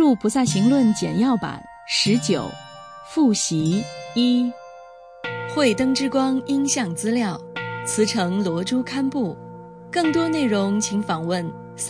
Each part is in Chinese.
入菩萨行论简要版19复习1。慧灯之光音像资料，慈诚罗珠刊布。更多内容请访问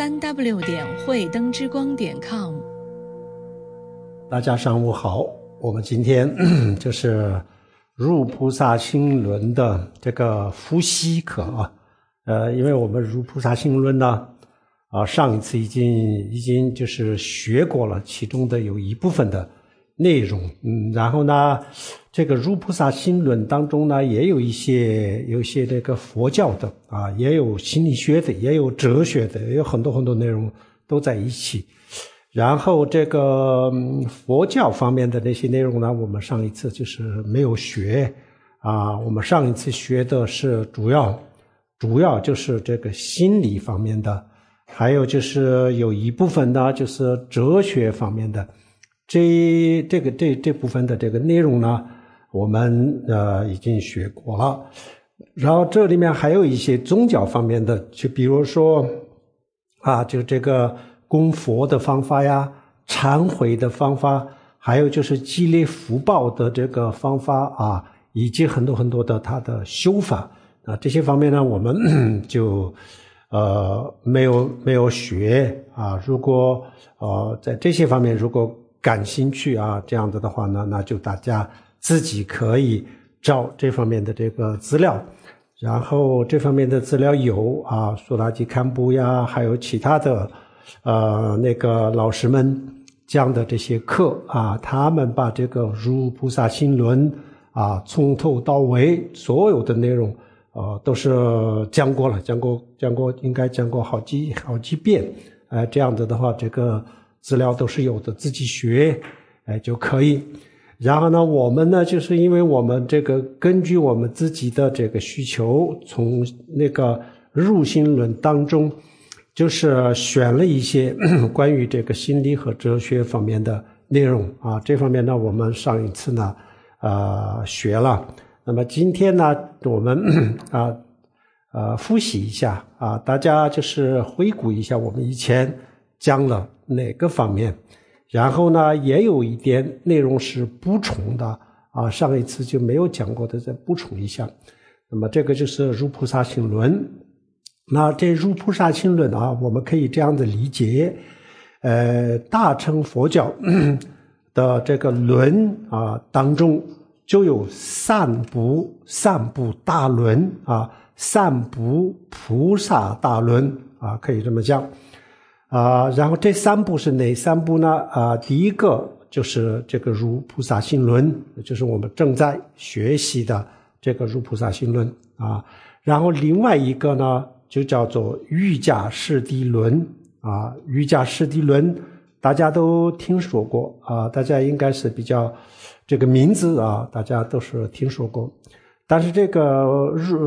3w 慧灯之光.com。 大家上午好，我们今天就是入菩萨行论的这个复习课啊。因为我们入菩萨行论呢，上一次已经就是学过了其中的有一部分的内容，然后呢，这个入菩萨行论当中呢，也有一些这个佛教的也有心理学的，也有哲学的，也有很多内容都在一起。然后这个佛教方面的那些内容呢，我们上一次就是没有学我们上一次学的是主要就是这个心理方面的，还有就是有一部分呢就是哲学方面的。这部分的这个内容呢，我们已经学过了。然后这里面还有一些宗教方面的，就比如说就这个供佛的方法呀，忏悔的方法，还有就是积累福报的这个方法以及很多的它的修法这些方面呢，我们就没有学如果在这些方面如果感兴趣这样子的话呢，那就大家自己可以找这方面的这个资料。然后这方面的资料有苏达基堪布呀，还有其他的那个老师们讲的这些课他们把这个入菩萨行论从头到尾所有的内容都是讲过，应该讲过好几遍。这样子的话，这个资料都是有的，自己学就可以。然后呢，我们呢就是因为我们这个根据我们自己的这个需求，从那个入行论当中就是选了一些关于这个心理和哲学方面的内容这方面呢我们上一次呢学了。那么今天呢我们复习一下大家就是回顾一下我们以前讲了哪个方面，然后呢也有一点内容是补充的上一次就没有讲过的，再补充一下。那么这个就是入菩萨行论。那这入菩萨行论我们可以这样的理解，大乘佛教的这个论当中就有三部大论三部菩萨大论可以这么讲然后这三部是哪三部呢第一个就是这个入菩萨行论，就是我们正在学习的这个入菩萨行论然后另外一个呢就叫做瑜伽师地论瑜伽师地论大家都听说过大家应该是比较这个名字大家都是听说过。但是这个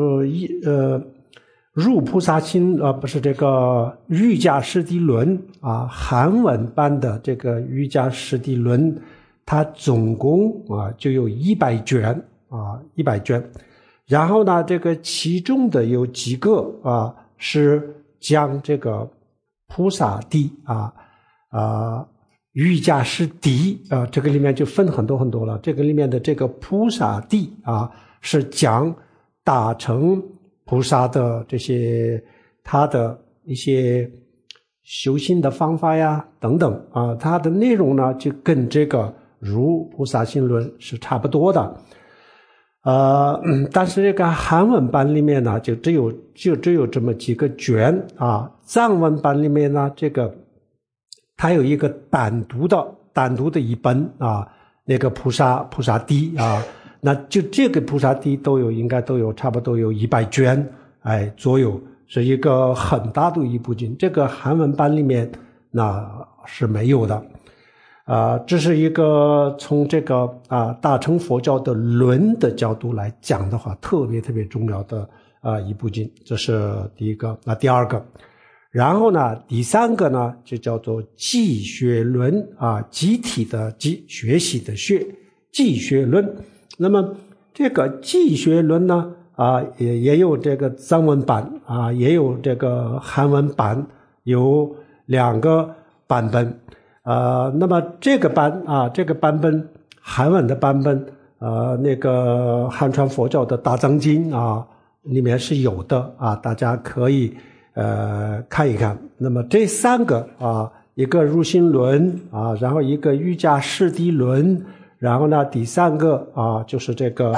入菩萨行不是这个瑜伽师地论韩文版的这个瑜伽师地论，它总共就有100卷100卷。然后呢这个其中的有几个是讲这个菩萨地瑜伽师地这个里面就分很多了。这个里面的这个菩萨地是讲大乘菩萨的这些他的一些修行的方法呀等等它的内容呢就跟这个入菩萨行论是差不多的。但是这个韩文版里面呢就只有这么几个卷藏文版里面呢这个它有一个单独的一本那个菩萨地那就这个菩萨地应该都有差不多有100卷左右，是一个很大的一部经。这个韩文版里面那是没有的这是一个从这个大乘佛教的论的角度来讲的话特别重要的一部经，这是第一个。那第二个，然后呢第三个呢就叫做记学论集体的集，学习的学，记学论。那么这个记学论呢也有这个藏文版也有这个韩文版，有2个版本那么这个版本韩文的版本那个汉传佛教的大藏经里面是有的大家可以看一看。那么这三个一个入心论然后一个瑜伽师地论，然后呢第三个就是这个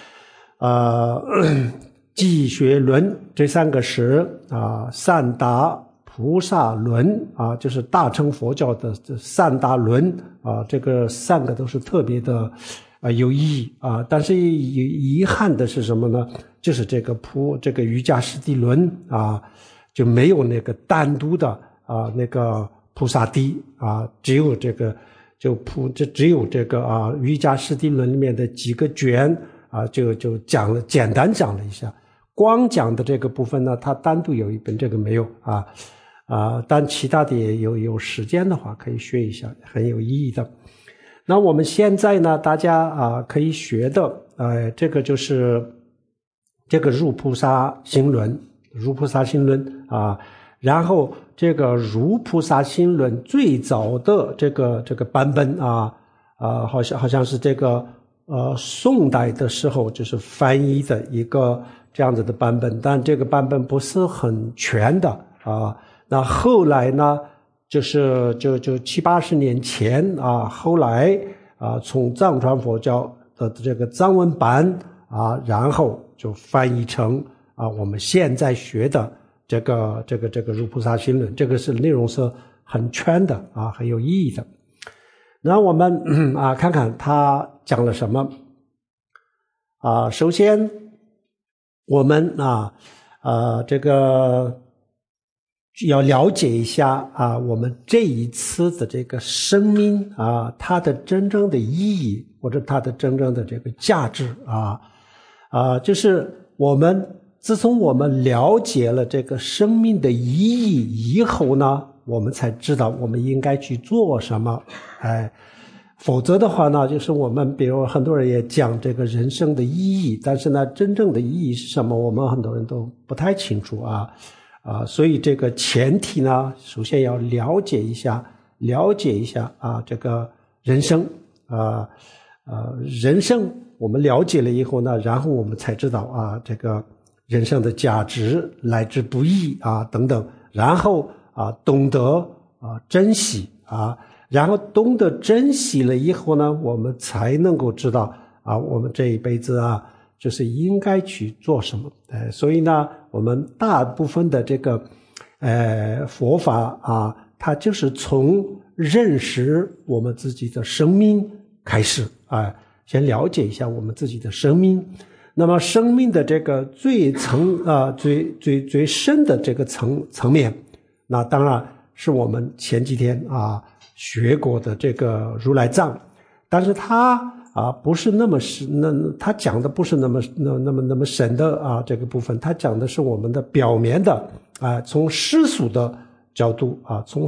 寂学论，这三个是三大菩萨论就是大乘佛教的这三大论这个三个都是特别的有意义但是遗憾的是什么呢？就是这个瑜伽师地论就没有那个单独的那个菩萨地只有这个只有这个瑜伽师地论里面的几个卷就讲了，简单讲了一下。光讲的这个部分呢，它单独有一本，这个没有但其他的也有时间的话可以学一下，很有意义的。那我们现在呢，大家可以学的这个就是这个入菩萨行论然后这个入菩萨行论最早的这个版本好像是这个宋代的时候就是翻译的一个这样子的版本，但这个版本不是很全的那后来呢就70-80年前后来从藏传佛教的这个藏文版然后就翻译成我们现在学的这个入菩萨行论，这个是内容是很全的很有意义的。那我们看看他讲了什么首先我们这个要了解一下我们这一次的这个生命它的真正的意义或者它的真正的这个价值就是自从我们了解了这个生命的意义以后呢，我们才知道我们应该去做什么否则的话呢，就是我们比如很多人也讲这个人生的意义，但是呢真正的意义是什么，我们很多人都不太清楚所以这个前提呢，首先要了解一下这个人生人生我们了解了以后呢，然后我们才知道这个人生的价值来之不易等等，然后懂得珍惜然后懂得珍惜了以后呢，我们才能够知道我们这一辈子就是应该去做什么所以呢我们大部分的这个佛法它就是从认识我们自己的生命开始先了解一下我们自己的生命。那么生命的这个最深的这个层面，那当然是我们前几天学过的这个如来藏，但是它不是那么他讲的不是那么深的这个部分，他讲的是我们的表面的从世俗的角度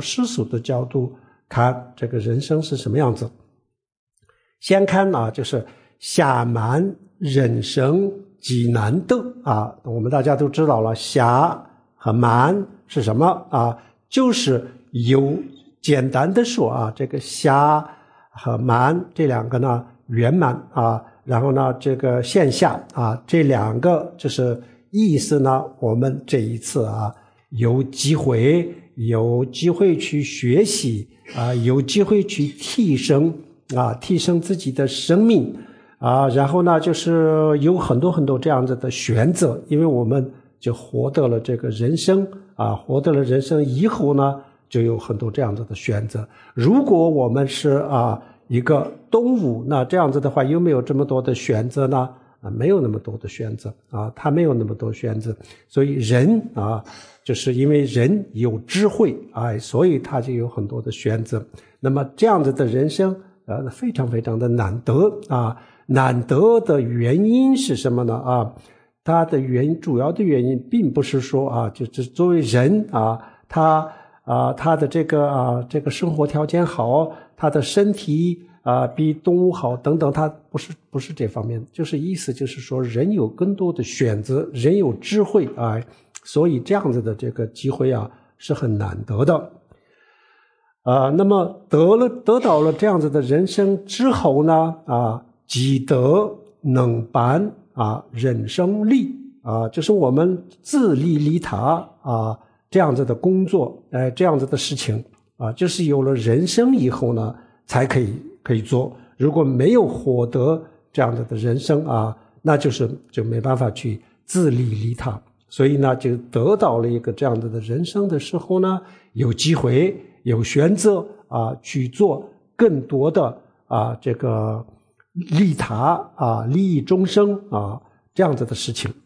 看这个人生是什么样子。先看就是暇满人生极难得我们大家都知道了，暇和满是什么就是简单的说这个暇和满这两个呢圆满然后呢这个线下这两个就是意思呢，我们这一次有机会去学习有机会去提升自己的生命然后呢就是有很多这样子的选择，因为我们就获得了这个人生获得了人生以后呢就有很多这样子的选择。如果我们是一个动物，那这样子的话有没有这么多的选择呢？没有那么多的选择它没有那么多选择。所以人就是因为人有智慧所以他就有很多的选择。那么这样子的人生非常非常的难得难得的原因是什么呢它的主要的原因并不是说就是作为人他的这个生活条件好，他的身体比动物好等等，他不是这方面，就是意思就是说人有更多的选择，人有智慧所以这样子的这个机会是很难得的那么得到了这样子的人生之后呢，积德能办人生利就是我们自利利他这样子的工作，这样子的事情就是有了人生以后呢，才可以做。如果没有获得这样子的人生那就没办法去自利利他。所以呢，就得到了一个这样子的人生的时候呢，有机会有选择去做更多的这个利他利益众生这样子的事情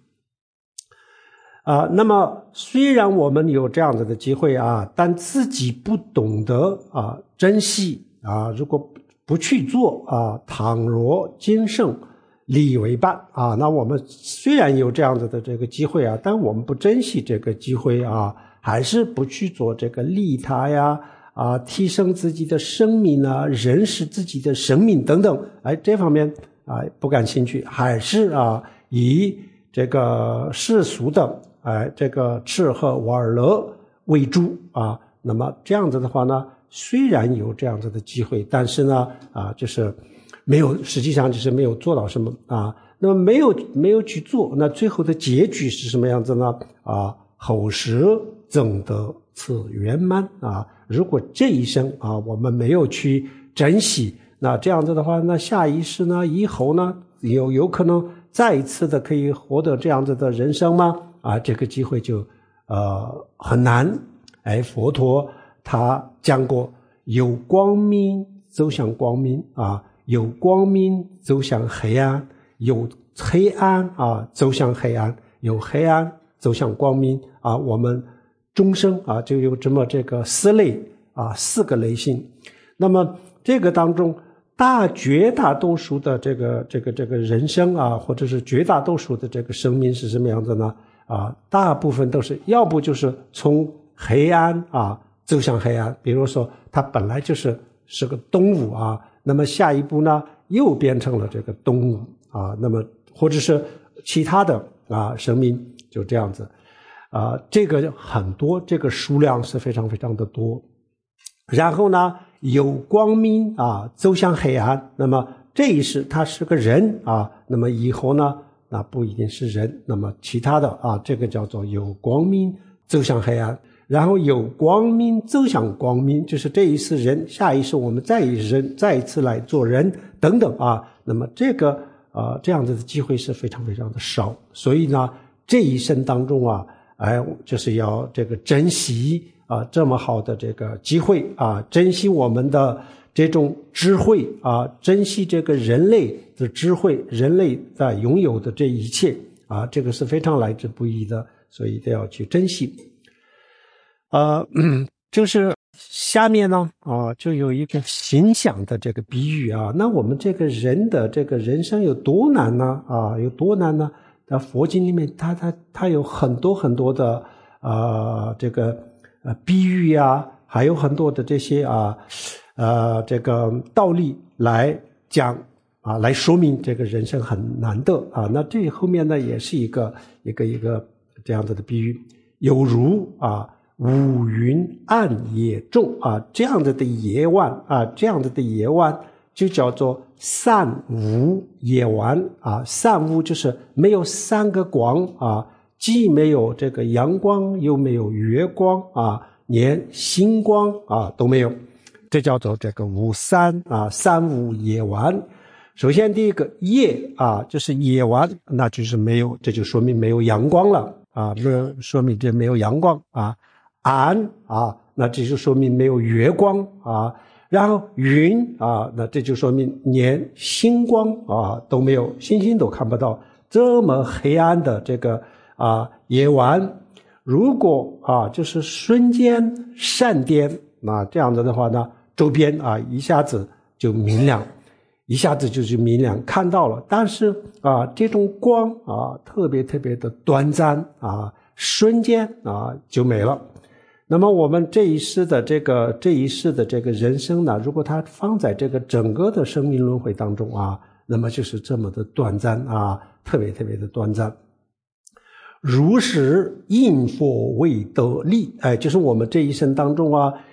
那么虽然我们有这样子的机会但自己不懂得珍惜如果不去做倘若今生利益为伴那我们虽然有这样子的这个机会但我们不珍惜这个机会还是不去做这个利他呀提升自己的生命认识自己的生命等等这方面不感兴趣，还是以这个世俗的这个吃喝玩乐为主那么这样子的话呢，虽然有这样子的机会，但是呢就是实际上就是没有做到什么那么没有去做，那最后的结局是什么样子呢后世增得此圆满如果这一生我们没有去珍惜，那这样子的话，那下一世呢以后呢有可能再一次的可以获得这样子的人生吗这个机会就很难佛陀他讲过，有光明走向光明有光明走向黑暗，有黑暗走向黑暗，有黑暗走向光明我们众生就有这么这个四类四个类型。那么这个当中绝大多数的这个人生或者是绝大多数的这个生命是什么样子呢大部分都是要不就是从黑暗走向黑暗，比如说它本来是个动物那么下一步呢又变成了这个动物那么或者是其他的生命就这样子这个很多，这个数量是非常非常的多。然后呢有光明走向黑暗，那么这一世他是个人那么以后呢那不一定是人，那么其他的这个叫做有光明走向黑暗。然后有光明走向光明，就是这一世人，下一世我们再一次来做人等等那么这个这样子的机会是非常非常的少。所以呢这一生当中就是要这个珍惜这么好的这个机会珍惜我们的这种智慧珍惜这个人类的智慧，人类在拥有的这一切这个是非常来之不易的，所以都要去珍惜。就是下面呢就有一个形象的这个比喻那我们这个人的这个人生有多难呢有多难呢？在佛经里面它有很多很多的这个比喻还有很多的这些这个道理来讲来说明这个人生很难得那这后面呢也是一个这样子的比喻，有如乌云暗夜重这样子的夜晚这样子的夜晚就叫做三无夜晚三无就是没有三个光既没有这个阳光又没有月光连星光都没有，这叫做这个无三三无夜晚。首先第一个夜就是夜晚，那就是没有，这就说明没有阳光了说明这没有阳光暗那这就说明没有月光然后云那这就说明连星光都没有，星星都看不到，这么黑暗的这个夜晚，如果就是瞬间闪电，那这样子的话呢，周边一下子就明亮，一下子就是明亮看到了，但是这种光特别特别的短暂瞬间就没了。那么我们这一世的这个人生呢，如果它放在这个整个的生命轮回当中那么就是这么的短暂特别特别的短暂。如是因佛为得利就是我们这一生当中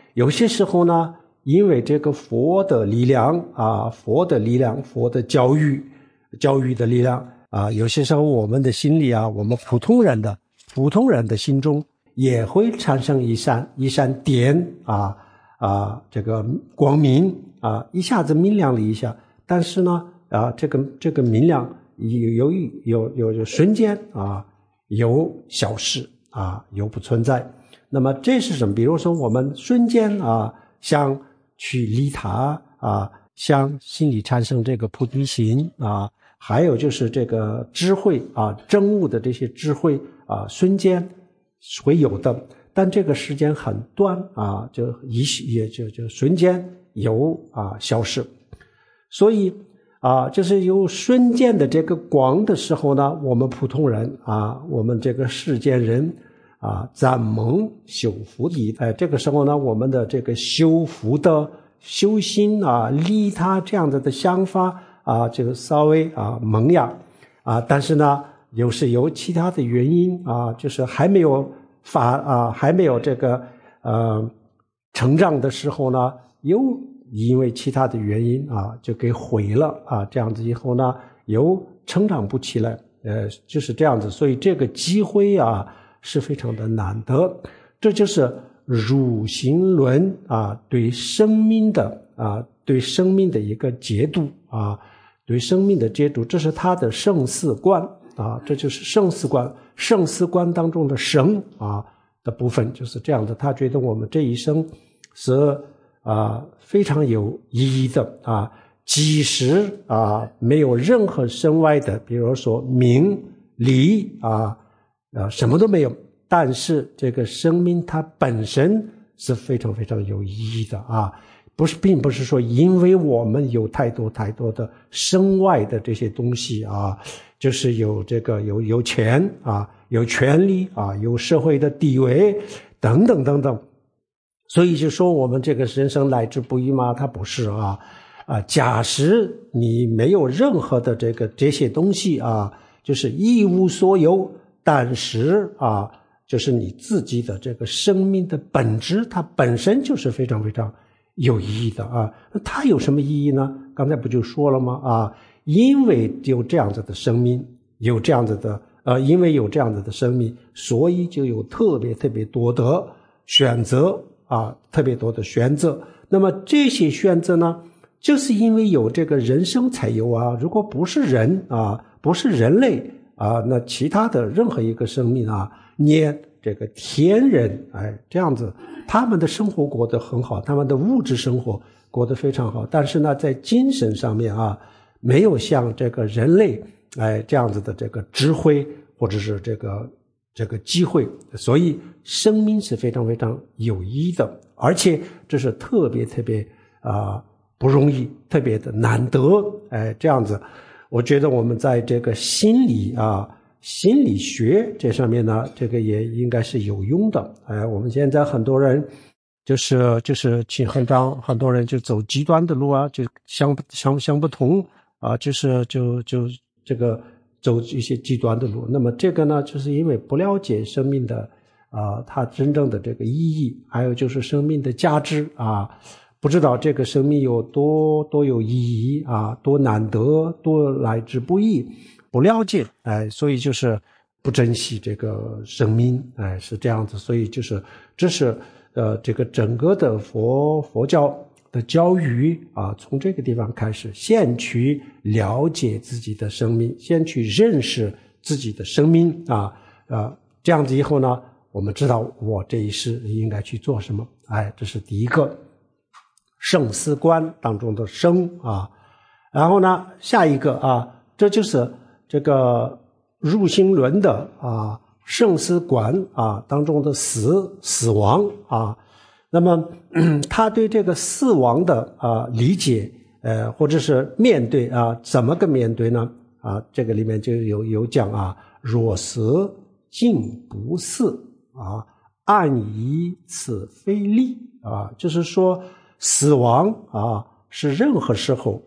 有些时候呢，因为这个佛的力量啊，佛的教育的力量啊，有些时候我们的心里啊，我们普通人的心中也会产生一扇点这个光明啊，一下子明亮了一下，但是呢这个明亮有瞬间啊，有消失啊，有不存在。那么这是什么？比如说我们瞬间啊，想去利他啊，想心里产生这个菩提心啊，还有就是这个智慧啊，证悟的这些智慧啊，瞬间会有的，但这个时间很短啊，就瞬间有消失。所以就是有瞬间的这个光的时候呢，我们普通人啊，我们这个世间人赞蒙修福的，这个时候呢，我们的这个修福的修心啊，利他这样子的想法这个稍微萌芽但是呢，有其他的原因就是还没有这个成长的时候呢，又因为其他的原因就给毁了这样子以后呢，又成长不起来，就是这样子。所以这个机会是非常的难得。这就是入心论对生命的一个解读对生命的解读，这是他的生死观这就是生死观当中的生的部分，就是这样的。他觉得我们这一生是非常有意义的即使没有任何身外的，比如说名利什么都没有，但是这个生命它本身是非常非常有意义的并不是说因为我们有太多的身外的这些东西就是有这个有钱有权利有社会的地位等等等等，所以就说我们这个人生来之不易吗？它不是假使你没有任何的这些东西就是一无所有，但是就是你自己的这个生命的本质，它本身就是非常非常有意义的那它有什么意义呢？刚才不就说了吗因为有这样子的生命，有这样子的因为有这样子的生命，所以就有特别多的选择特别多的选择。那么这些选择呢，就是因为有这个人生才有如果不是人不是人类那其他的任何一个生命连这个天人这样子，他们的生活过得很好，他们的物质生活过得非常好，但是呢在精神上面没有像这个人类这样子的这个智慧或者是这个机会，所以生命是非常非常有意义的，而且这是特别不容易，特别的难得这样子。我觉得我们在这个心理学这上面呢，这个也应该是有用的我们现在很多人就是很多人就走极端的路就想不通就是这个走一些极端的路。那么这个呢，就是因为不了解生命的它真正的这个意义，还有就是生命的价值不知道这个生命有多有意义多难得，多来之不易，不了解所以就是不珍惜这个生命是这样子。所以就是这是这个整个的佛教的教育从这个地方开始，先去了解自己的生命，先去认识自己的生命这样子以后呢，我们知道我这一世应该去做什么这是第一个生死观当中的生然后呢下一个这就是这个入心论的生死观当中的死亡那么他对这个死亡的理解或者是面对怎么个面对呢这个里面就有讲若死竟不死安以此非利就是说死亡是任何时候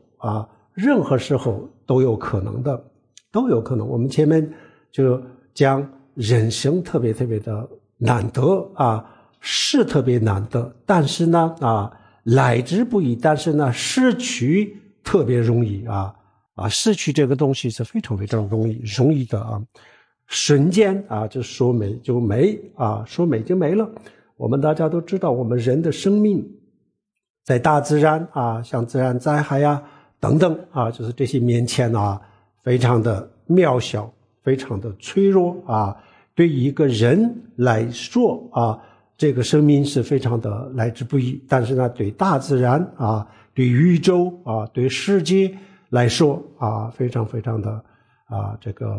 都有可能的，都有可能。我们前面就讲人生特别的难得是特别难得，但是呢来之不易，但是呢失去特别容易失去这个东西是非常非常容易的瞬间就说没就没说没就没了。我们大家都知道，我们人的生命在大自然像自然灾害等等就是这些面前非常的渺小，非常的脆弱对于一个人来说这个生命是非常的来之不易，但是呢对大自然对宇宙对世界来说非常非常的这个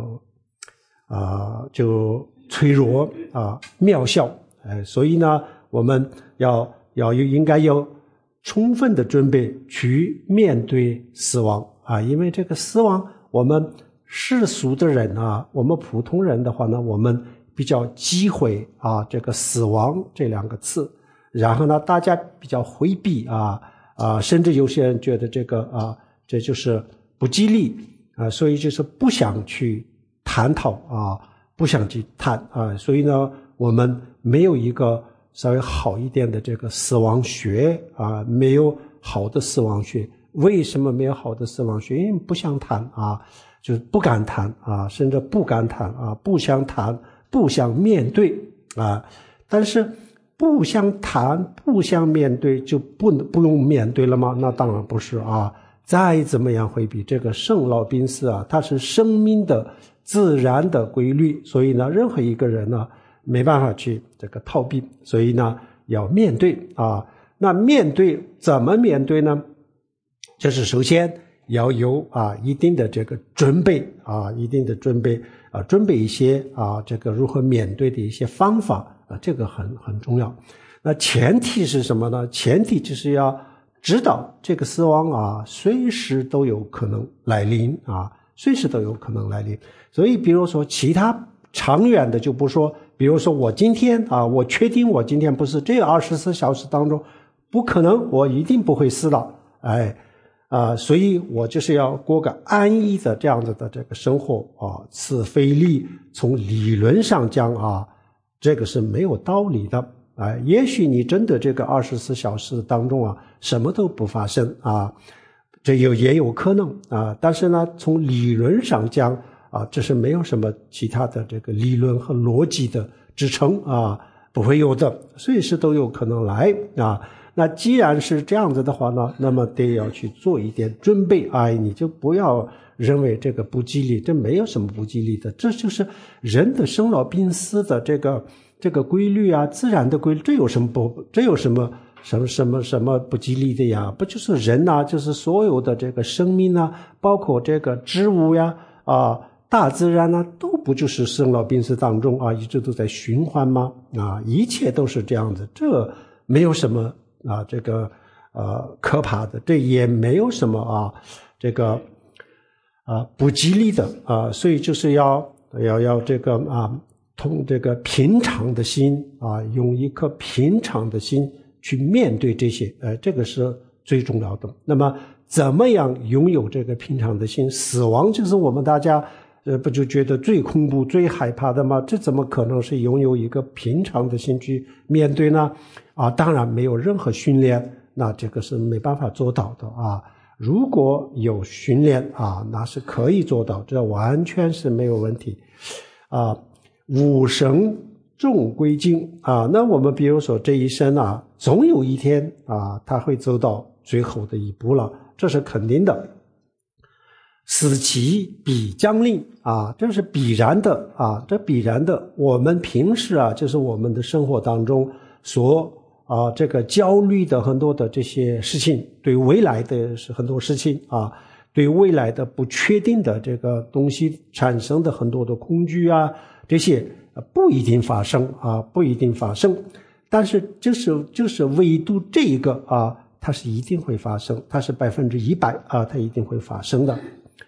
就脆弱渺小所以呢我们应该有充分的准备去面对死亡因为这个死亡我们世俗的人我们普通人的话呢，我们比较忌讳这个死亡这两个字，然后呢大家比较回避甚至有些人觉得这个这就是不吉利所以就是不想去探讨不想去谈所以呢我们没有一个稍微好一点的这个死亡学没有好的死亡学。为什么没有好的死亡学？因为不想谈就是不敢谈甚至不敢谈不想谈，不想面对但是不想谈不想面对就不用面对了吗？那当然不是再怎么样回避这个生老病死它是生命的自然的规律，所以呢任何一个人呢没办法去这个逃避，所以呢要面对那面对怎么面对呢？就是首先要有一定的这个准备一定的准备准备一些这个如何面对的一些方法这个很重要。那前提是什么呢？前提就是要知道这个死亡随时都有可能来临随时都有可能来临。所以比如说其他长远的就不说，比如说我今天我确定我今天不是这24小时当中不可能我一定不会死了所以我就是要过个安逸的这样子的这个生活此非理。从理论上讲这个是没有道理的也许你真的这个24小时当中什么都不发生这也有可能但是呢从理论上讲这是没有什么其他的这个理论和逻辑的支撑不会有的，随时都有可能来那既然是这样子的话呢，那么得要去做一点准备你就不要认为这个不吉利，这没有什么不吉利的，这就是人的生老病死的这个规律自然的规律，这有什么不吉利的呀？不就是人就是所有的这个生命包括这个植物大自然都不就是生老病死当中一直都在循环吗？一切都是这样子，这没有什么这个可怕的，这也没有什么这个不吉利的所以就是要这个从这个平常的心用一颗平常的心去面对这些这个是最重要的。那么怎么样拥有这个平常的心？死亡就是我们大家不就觉得最恐怖最害怕的吗？这怎么可能是拥有一个平常的心去面对呢？当然没有任何训练，那这个是没办法做到的如果有训练那是可以做到，这完全是没有问题吾生重归尽那我们比如说这一生总有一天他会走到最后的一步了，这是肯定的。死期必将临这是必然的这必然的。我们平时就是我们的生活当中所这个焦虑的很多的这些事情，对未来的是很多事情对未来的不确定的这个东西产生的很多的恐惧这些不一定发生不一定发生，但是就是唯独这一个它是一定会发生，它是100%它一定会发生的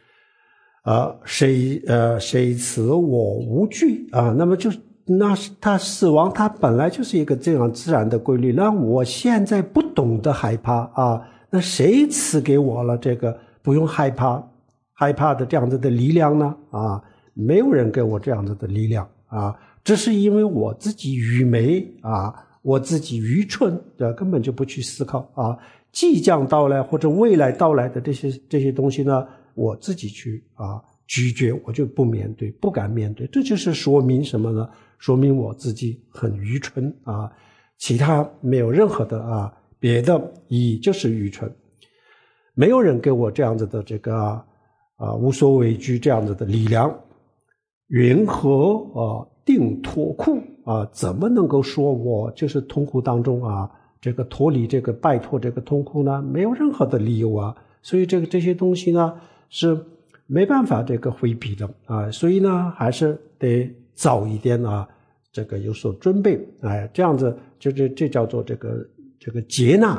谁此我无惧那么那他死亡它本来就是一个这样自然的规律，那我现在不懂得害怕那谁赐给我了这个不用害怕的这样子的力量呢没有人给我这样子的力量这是因为我自己愚昧我自己愚蠢根本就不去思考啊，即将到来或者未来到来的这些东西呢，我自己去拒绝，我就不面对，不敢面对。这就是说明什么呢？说明我自己很愚蠢啊，其他没有任何的别的意义，就是愚蠢。没有人给我这样子的这个无所畏惧这样子的力量。云何定脱苦怎么能够说我就是痛苦当中这个脱离这个摆脱这个痛苦呢？没有任何的理由所以这些东西呢是没办法这个回避的所以呢还是得早一点这个有所准备这样子这叫做这个接纳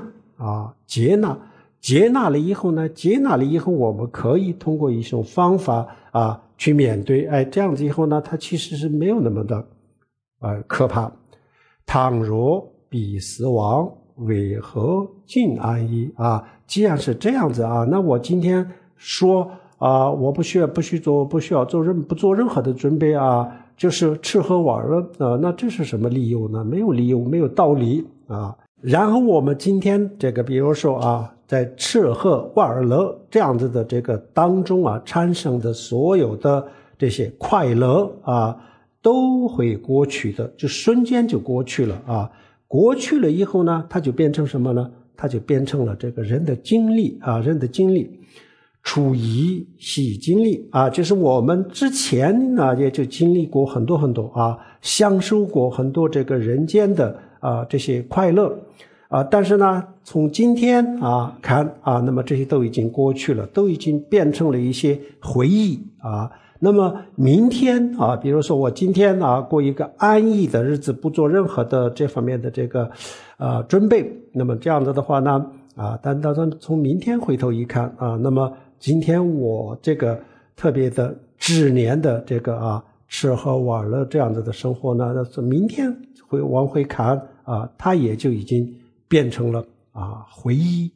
接纳了以后呢，我们可以通过一种方法去面对这样子以后呢，它其实是没有那么的可怕。倘若彼死亡，为何尽安逸既然是这样子那我今天说我不需要做任何的准备就是吃喝玩乐那这是什么理由呢？没有理由，没有道理然后我们今天这个比如说在吃喝玩乐这样子的这个当中产生的所有的这些快乐都会过去的，就瞬间就过去了过去了以后呢，它就变成什么呢？它就变成了这个人的经历处以喜经历就是我们之前呢也就经历过很多很多享受过很多这个人间的这些快乐但是呢从今天看那么这些都已经过去了，都已经变成了一些回忆那么明天比如说我今天过一个安逸的日子，不做任何的这方面的这个准备，那么这样子的话呢但从明天回头一看那么今天我这个特别的执念的这个吃喝玩乐这样子的生活呢，那明天会往回看它也就已经变成了回忆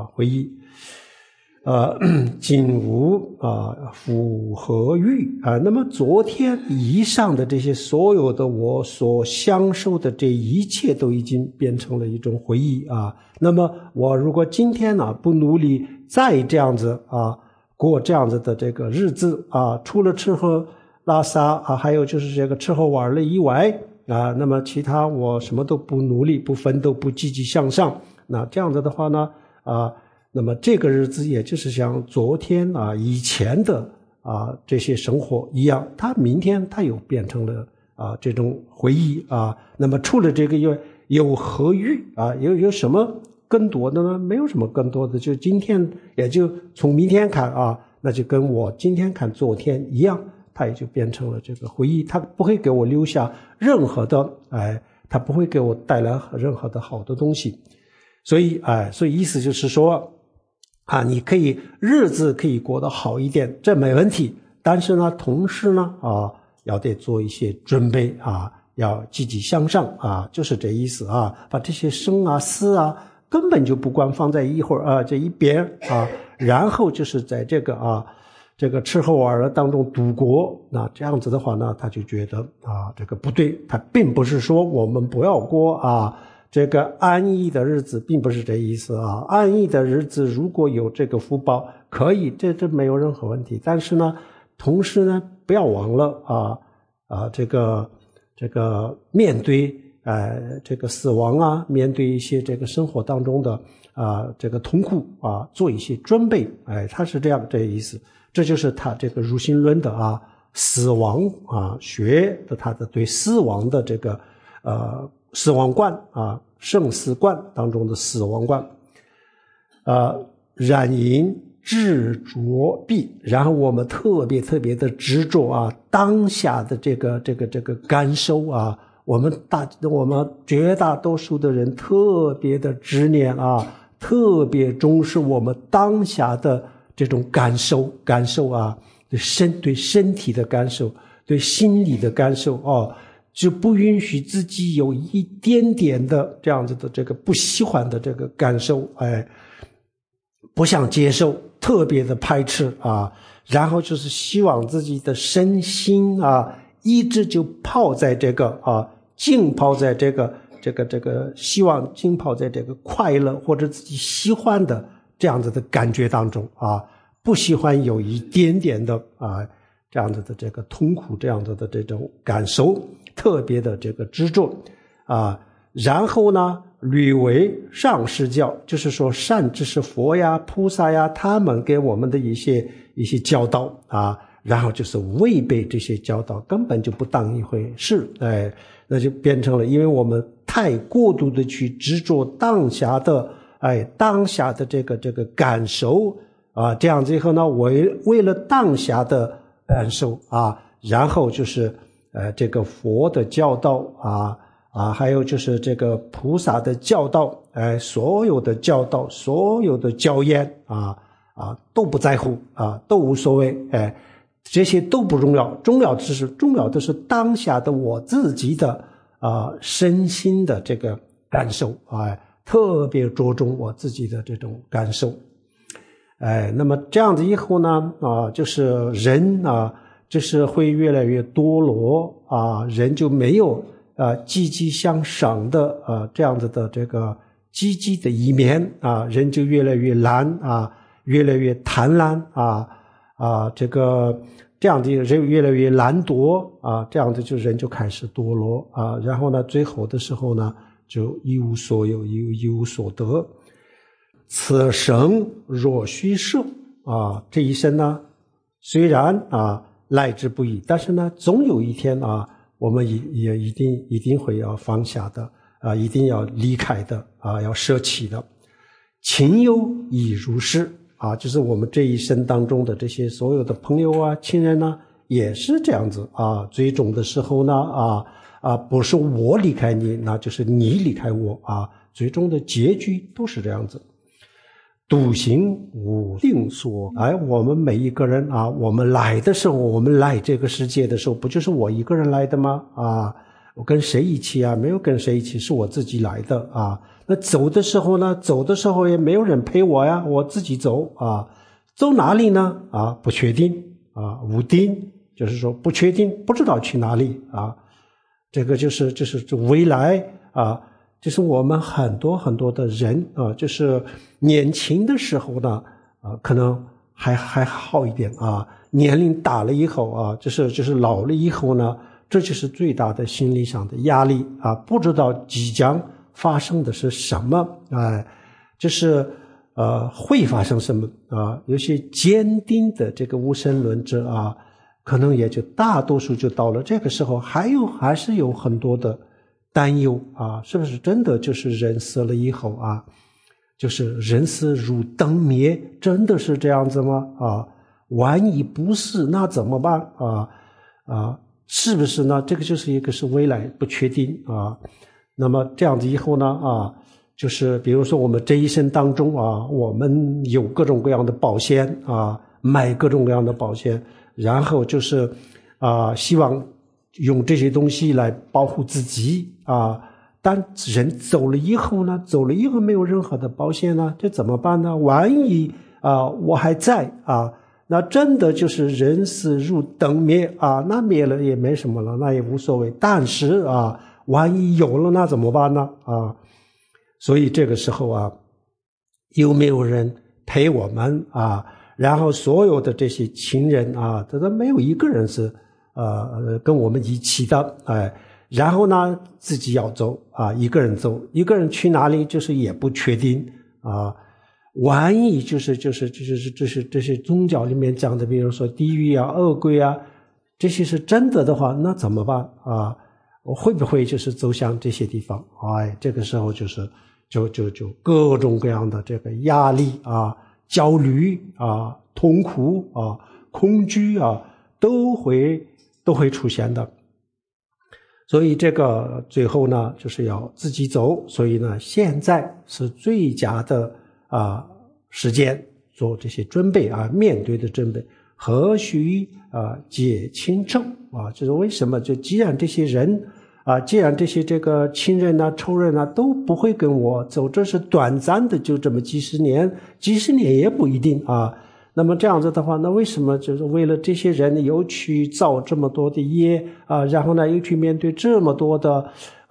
今无复何欲那么昨天以上的这些所有的我所享受的这一切都已经变成了一种回忆那么我如果今天不努力再这样子过这样子的这个日子除了吃喝拉撒还有就是这个吃喝玩乐以外那么其他我什么都不努力，不奋斗，不积极向上，那这样子的话呢那么这个日子也就是像昨天以前的这些生活一样，它明天它又变成了这种回忆那么除了这个有何欲有什么更多的呢？没有什么更多的，就今天也就从明天看那就跟我今天看昨天一样，它也就变成了这个回忆，它不会给我留下任何的它不会给我带来任何的好的东西。所以意思就是说你可以日子可以过得好一点，这没问题，但是呢同时呢要得做一些准备要积极向上就是这意思把这些生死根本就不管，放在一会儿这一边然后就是在这个吃喝玩乐当中度过。那这样子的话呢，他就觉得这个不对，他并不是说我们不要过这个安逸的日子，并不是这意思安逸的日子如果有这个福报可以，这没有任何问题，但是呢同时呢不要忘了这个面对这个死亡面对一些这个生活当中的这个痛苦做一些准备他是这样这意思。这就是他这个入心论的死亡学的他的对死亡的这个死亡观生死观当中的死亡观然因执着必，然后我们特别的执着当下的这个感受我们绝大多数的人特别的执念特别重视我们当下的这种感受对身体的感受，对心理的感受就不允许自己有一点点的这样子的这个不喜欢的这个感受不想接受，特别的排斥然后就是希望自己的身心一直就泡在这个浸泡在这个这个希望浸泡在这个快乐或者自己喜欢的这样子的感觉当中啊，不喜欢有一点点的这样子的这个痛苦，这样子的这种感受，特别的这个执着啊。然后呢，屡为上师教，就是说善知识佛呀、菩萨呀，他们给我们的一些教导啊，然后就是违背这些教导，根本就不当一回事，那就变成了，因为我们太过度的去执着当下的这个感受啊，这样子以后呢，为了当下的感受啊，然后就是这个佛的教导还有就是这个菩萨的教导，所有的教导，所有的教言都不在乎都无所谓，这些都不重要，重要的是当下的我自己的身心的这个感受特别着重我自己的这种感受。那么这样子以后呢就是人就是会越来越堕落人就没有积极向上的这样子的这个积极的一面人就越来越懒越来越贪婪这样子人越来越懒惰这样子就人就开始堕落然后呢最后的时候呢就一无所有一无所得。此生若虚设这一生呢虽然来之不易，但是呢总有一天我们也一定会要放下的一定要离开的要舍弃的。亲友亦如是就是我们这一生当中的这些所有的朋友亲人呢也是这样子最终的时候呢不是我离开你，那就是你离开我最终的结局都是这样子。独行无定所，我们每一个人我们来的时候，我们来这个世界的时候，不就是我一个人来的吗？我跟谁一起没有跟谁一起，是我自己来的那走的时候呢，也没有人陪我呀，我自己走走哪里呢？不确定无定，就是说不确定，不知道去哪里这个就是未来就是我们很多很多的人就是年轻的时候呢可能还好一点年龄大了以后就是老了以后呢，这就是最大的心理上的压力不知道即将发生的是什么就是会发生什么有些坚定的这个无神论者可能也就大多数就到了这个时候还是有很多的担忧是不是真的就是人死了以后就是人死如灯灭，真的是这样子吗万一不是那怎么办是不是呢？这个就是一个是未来不确定那么这样子以后呢就是比如说我们这一生当中我们有各种各样的保险买各种各样的保险，然后就是希望用这些东西来保护自己但人走了以后没有任何的保险呢，这怎么办呢？万一我还在那真的就是人死如灯灭那灭了也没什么了，那也无所谓，但是万一有了那怎么办呢所以这个时候有没有人陪我们然后所有的这些亲人这都没有一个人是跟我们一起的然后呢自己要走一个人走，一个人去哪里就是也不确定万一就是这些宗教里面讲的，比如说地狱恶鬼这些是真的的话，那怎么办会不会就是走向这些地方这个时候就是就各种各样的这个压力焦虑痛苦恐惧都会出现的。所以这个最后呢就是要自己走，所以呢现在是最佳的时间做这些准备面对的准备，何须解亲仇就是为什么就既然这些人既然这些这个亲人仇人都不会跟我走，这是短暂的，就这么几十年也不一定那么这样子的话，那为什么就是为了这些人又去造这么多的业然后呢又去面对这么多的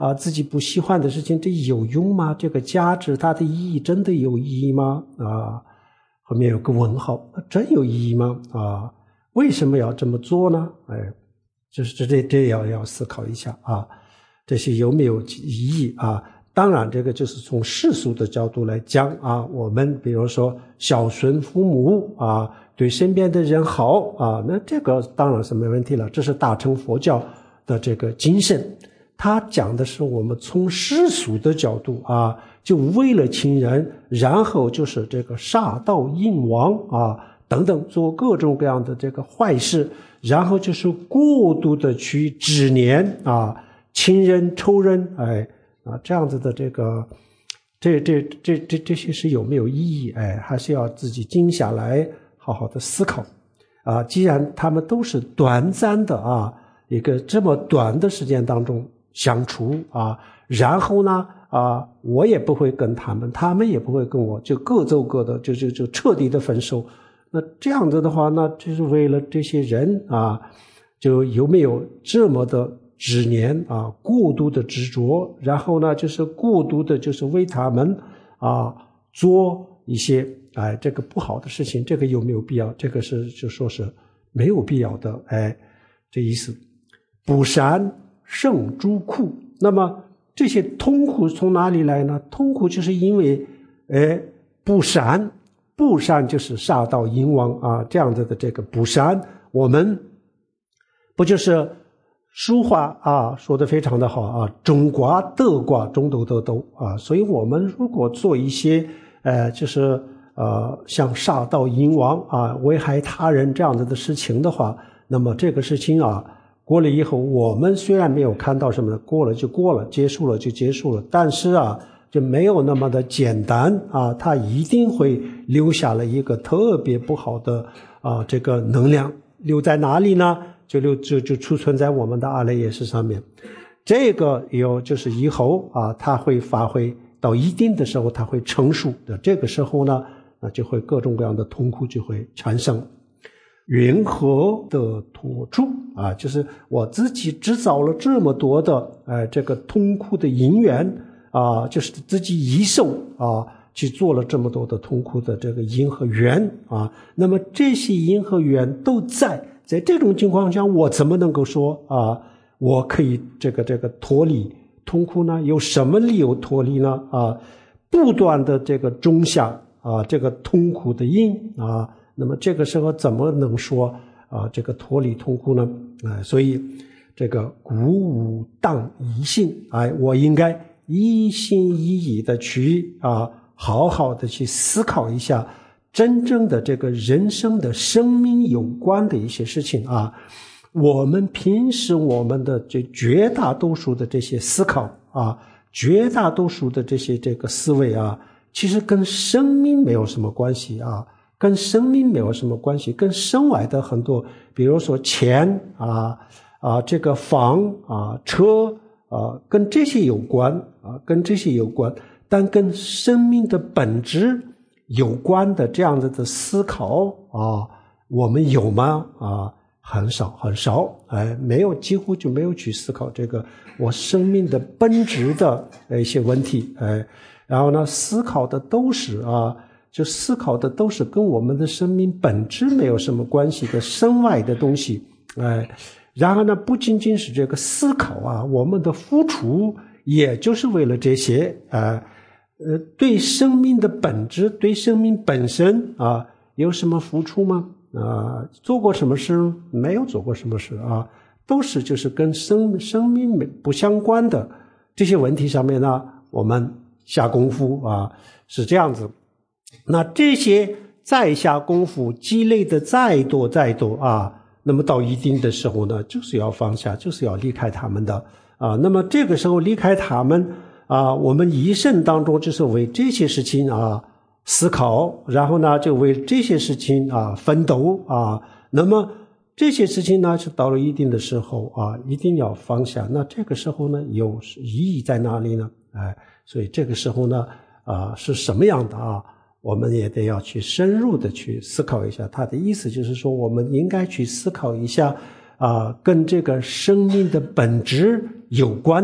自己不喜欢的事情，这有用吗？这个价值它的意义真的有意义吗？后面有个问号，真有意义吗？为什么要这么做呢？就是这要思考一下这些有没有意义当然这个就是从世俗的角度来讲我们比如说孝顺父母对身边的人好那这个当然是没问题了，这是大乘佛教的这个精神。他讲的是我们从世俗的角度就为了亲人，然后就是这个杀盗淫妄等等，做各种各样的这个坏事，然后就是过度的去执念亲人仇人这样子的这个这些是有没有意义还是要自己静下来好好的思考既然他们都是短暂的一个这么短的时间当中相处然后呢我也不会跟他们，他们也不会跟我，就各走各的，就彻底的分手。那这样子的话，那就是为了这些人就有没有这么的执念过度的执着，然后呢就是过度的就是为他们做一些这个不好的事情，这个有没有必要？这个是就说是没有必要的这意思。不善胜诸苦，那么这些痛苦从哪里来呢？痛苦就是因为不善就是杀盗淫妄这样子的这个不善，我们不就是书话说得非常的好种瓜得瓜，种豆得豆所以我们如果做一些就是像杀盗淫妄危害他人这样子的事情的话，那么这个事情过了以后，我们虽然没有看到什么，过了就过了，结束了就结束了，但是就没有那么的简单它一定会留下了一个特别不好的这个能量，留在哪里呢？就储存在我们的阿赖耶识上面。这个就是以后它会发挥到一定的时候，它会成熟的，这个时候呢就会各种各样的痛苦就会产生。云何的脱出就是我自己制造了这么多的这个痛苦的因缘就是自己一手去做了这么多的痛苦的这个因和缘那么这些因和缘都在这种情况下，我怎么能够说我可以这个脱离痛苦呢？有什么理由脱离呢？不断的这个种下这个痛苦的因那么这个时候怎么能说这个脱离痛苦呢？所以这个鼓舞当一心我应该一心一意的去好好的去思考一下真正的这个人生的生命有关的一些事情我们平时我们的这绝大多数的这些思考绝大多数的这些这个思维其实跟生命没有什么关系跟生命没有什么关系，跟身外的很多，比如说钱这个房车跟这些有关但跟生命的本质有关的这样子的思考我们有吗？很少没有，几乎就没有去思考这个我生命的本质的一些问题然后呢思考的都是就思考的都是跟我们的生命本质没有什么关系的身外的东西然后呢不仅仅是这个思考我们的付出也就是为了这些对生命的本质，对生命本身有什么付出吗？做过什么事？没有做过什么事都是就是跟生命不相关的这些问题上面呢我们下功夫是这样子。那这些再下功夫积累的再多那么到一定的时候呢就是要放下，就是要离开他们的那么这个时候离开他们我们一生当中就是为这些事情思考，然后呢就为这些事情奋斗那么这些事情呢是到了一定的时候一定要放下，那这个时候呢有意义在哪里呢？所以这个时候呢是什么样的我们也得要去深入的去思考一下。他的意思就是说我们应该去思考一下跟这个生命的本质有关的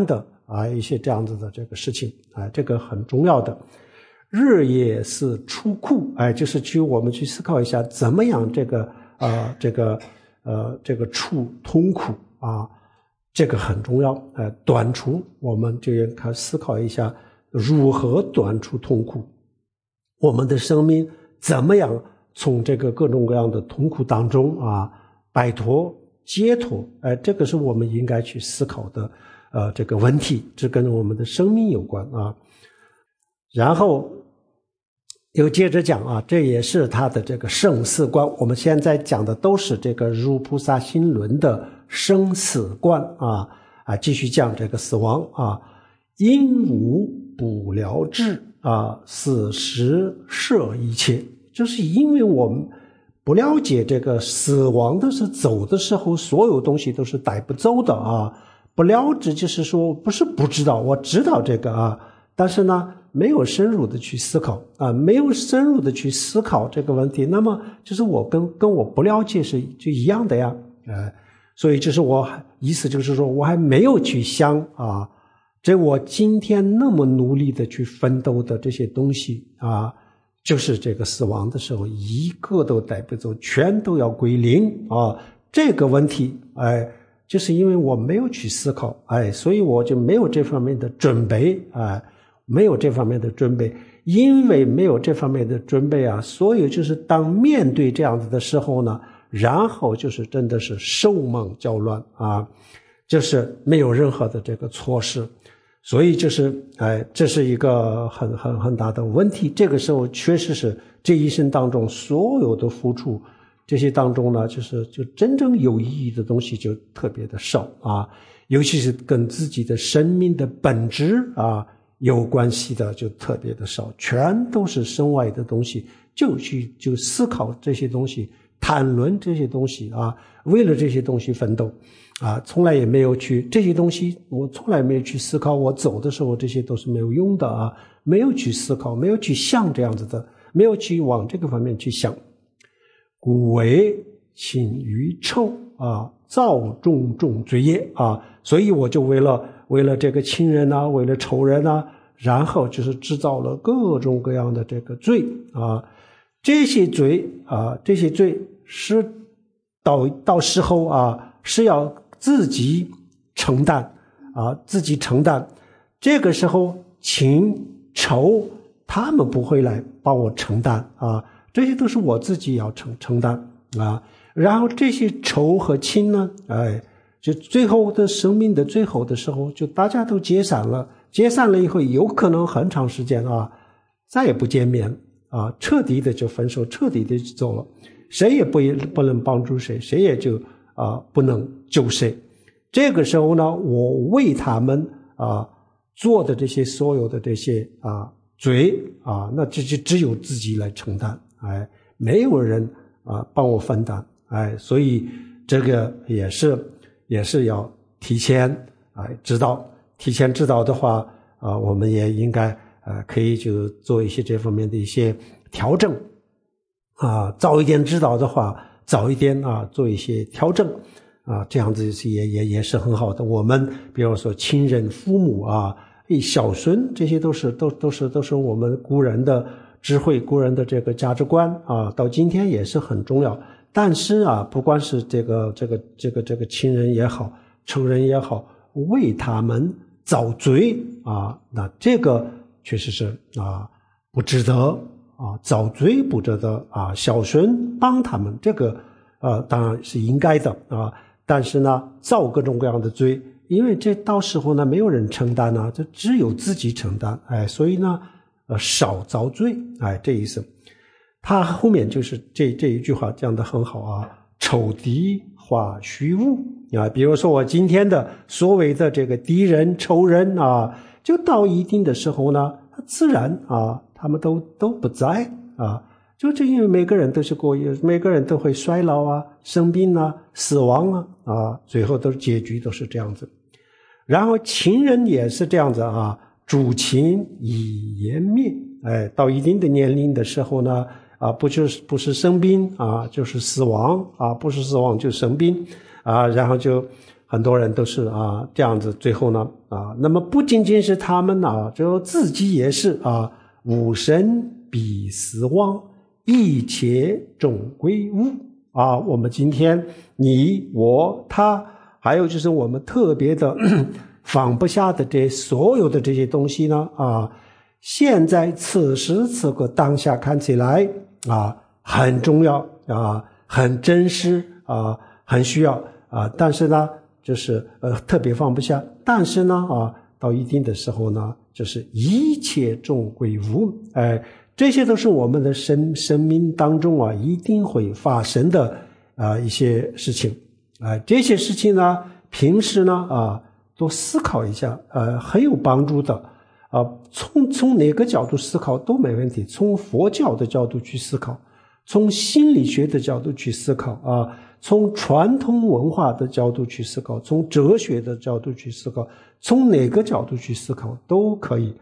一些这样子的这个事情这个很重要的。日夜是出苦就是我们去思考一下怎么样这个出痛苦这个很重要断除，我们就应该思考一下如何断除痛苦，我们的生命怎么样从这个各种各样的痛苦当中摆脱解脱这个是我们应该去思考的这个问题，这跟我们的生命有关然后又接着讲这也是他的这个生死观，我们现在讲的都是这个如菩萨心论的生死观继续讲这个死亡因无不了知死时摄一切，就是因为我们不了解这个死亡的是走的时候所有东西都是带不走的不了知就是说不是不知道，我知道这个但是呢没有深入的去思考没有深入的去思考这个问题，那么就是我跟我不了解是就一样的呀所以这是我意思，就是说我还没有去想这我今天那么努力的去奋斗的这些东西就是这个死亡的时候一个都带不走，全都要归零这个问题就是因为我没有去思考所以我就没有这方面的准备没有这方面的准备，因为没有这方面的准备所以就是当面对这样子的时候呢，然后就是真的是手忙脚乱就是没有任何的这个措施，所以就是这是一个很大的问题。这个时候确实是这一生当中所有的付出，这些当中呢就真正有意义的东西就特别的少尤其是跟自己的生命的本质有关系的就特别的少，全都是身外的东西，就思考这些东西，谈论这些东西为了这些东西奋斗从来也没有去这些东西，我从来没有去思考，我走的时候这些都是没有用的没有去思考，没有去想这样子的，没有去往这个方面去想。故为亲于仇造种种罪业所以我就为了这个亲人为了仇人然后就是制造了各种各样的这个罪这些罪是到时候是要自己承担自己承担。这个时候亲仇他们不会来帮我承担这些都是我自己要承担然后这些仇和亲呢就最后的生命的最后的时候就大家都解散了以后有可能很长时间再也不见面彻底的就分手，彻底的就走了，谁也不能帮助谁，谁也就不能救谁。这个时候呢，我为他们做的这些所有的这些罪那就只有自己来承担没有人帮我分担所以这个也是要提前知道，提前知道的话我们也应该可以就做一些这方面的一些调整早一点知道的话早一点做一些调整这样子也是很好的。我们比如说亲人父母孝顺，这些都是我们古人的智慧，古人的这个价值观到今天也是很重要。但是不管是这个亲人也好，仇人也好，为他们造罪那这个确实是不值得造罪不值得孝顺帮他们，这个当然是应该的但是呢造各种各样的罪，因为这到时候呢没有人承担这只有自己承担所以呢少造罪这意思。他后面就是这一句话讲得很好丑敌化虚无比如说我今天的所谓的这个敌人仇人就到一定的时候呢自然他们都不在就因为每个人都是每个人都会衰老生病死亡最后都结局都是这样子。然后亲人也是这样子主亲以颜灭到一定的年龄的时候呢不是生病就是死亡不是死亡就生病然后就很多人都是这样子，最后呢那么不仅仅是他们就自己也是吾生必死亡，一切终归无我们今天你我他，还有就是我们特别的放不下的这所有的这些东西呢现在此时此刻当下看起来很重要很真实很需要但是呢就是特别放不下，但是呢到一定的时候呢，就是一切终归无这些都是我们的生命当中一定会发生的一些事情这些事情呢平时呢多思考一下很有帮助的从哪个角度思考都没问题，从佛教的角度去思考，从心理学的角度去思考从传统文化的角度去思考，从哲学的角度去思考，从哪个角度去思考都可以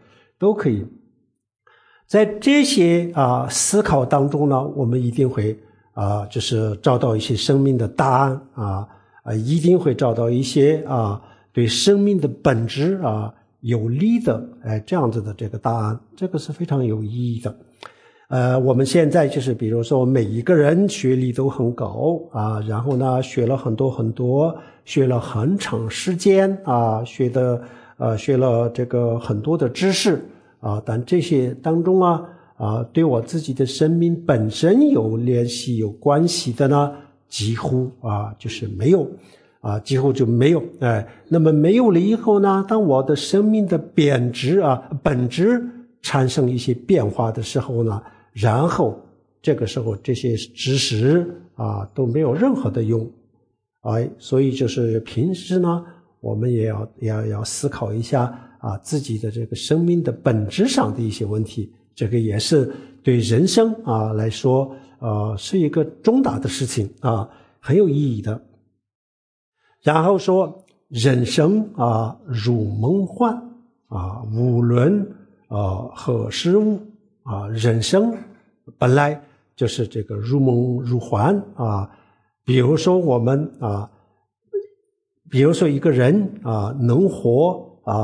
在这些思考当中呢，我们一定会就是找到一些生命的答案一定会找到一些对生命的本质有利的这样子的这个答案，这个是非常有意义的我们现在就是比如说每一个人学历都很高然后呢学了很多很多，学了很长时间学了这个很多的知识但这些当中对我自己的生命本身有联系有关系的呢几乎就是没有几乎就没有那么没有了以后呢，当我的生命的本质产生一些变化的时候呢，然后这个时候这些知识都没有任何的用所以就是平时呢我们也要思考一下自己的这个生命的本质上的一些问题，这个也是对人生来说是一个重大的事情很有意义的。然后说人生如梦幻无论何时无人生本来就是这个如梦如幻比如说我们比如说一个人能活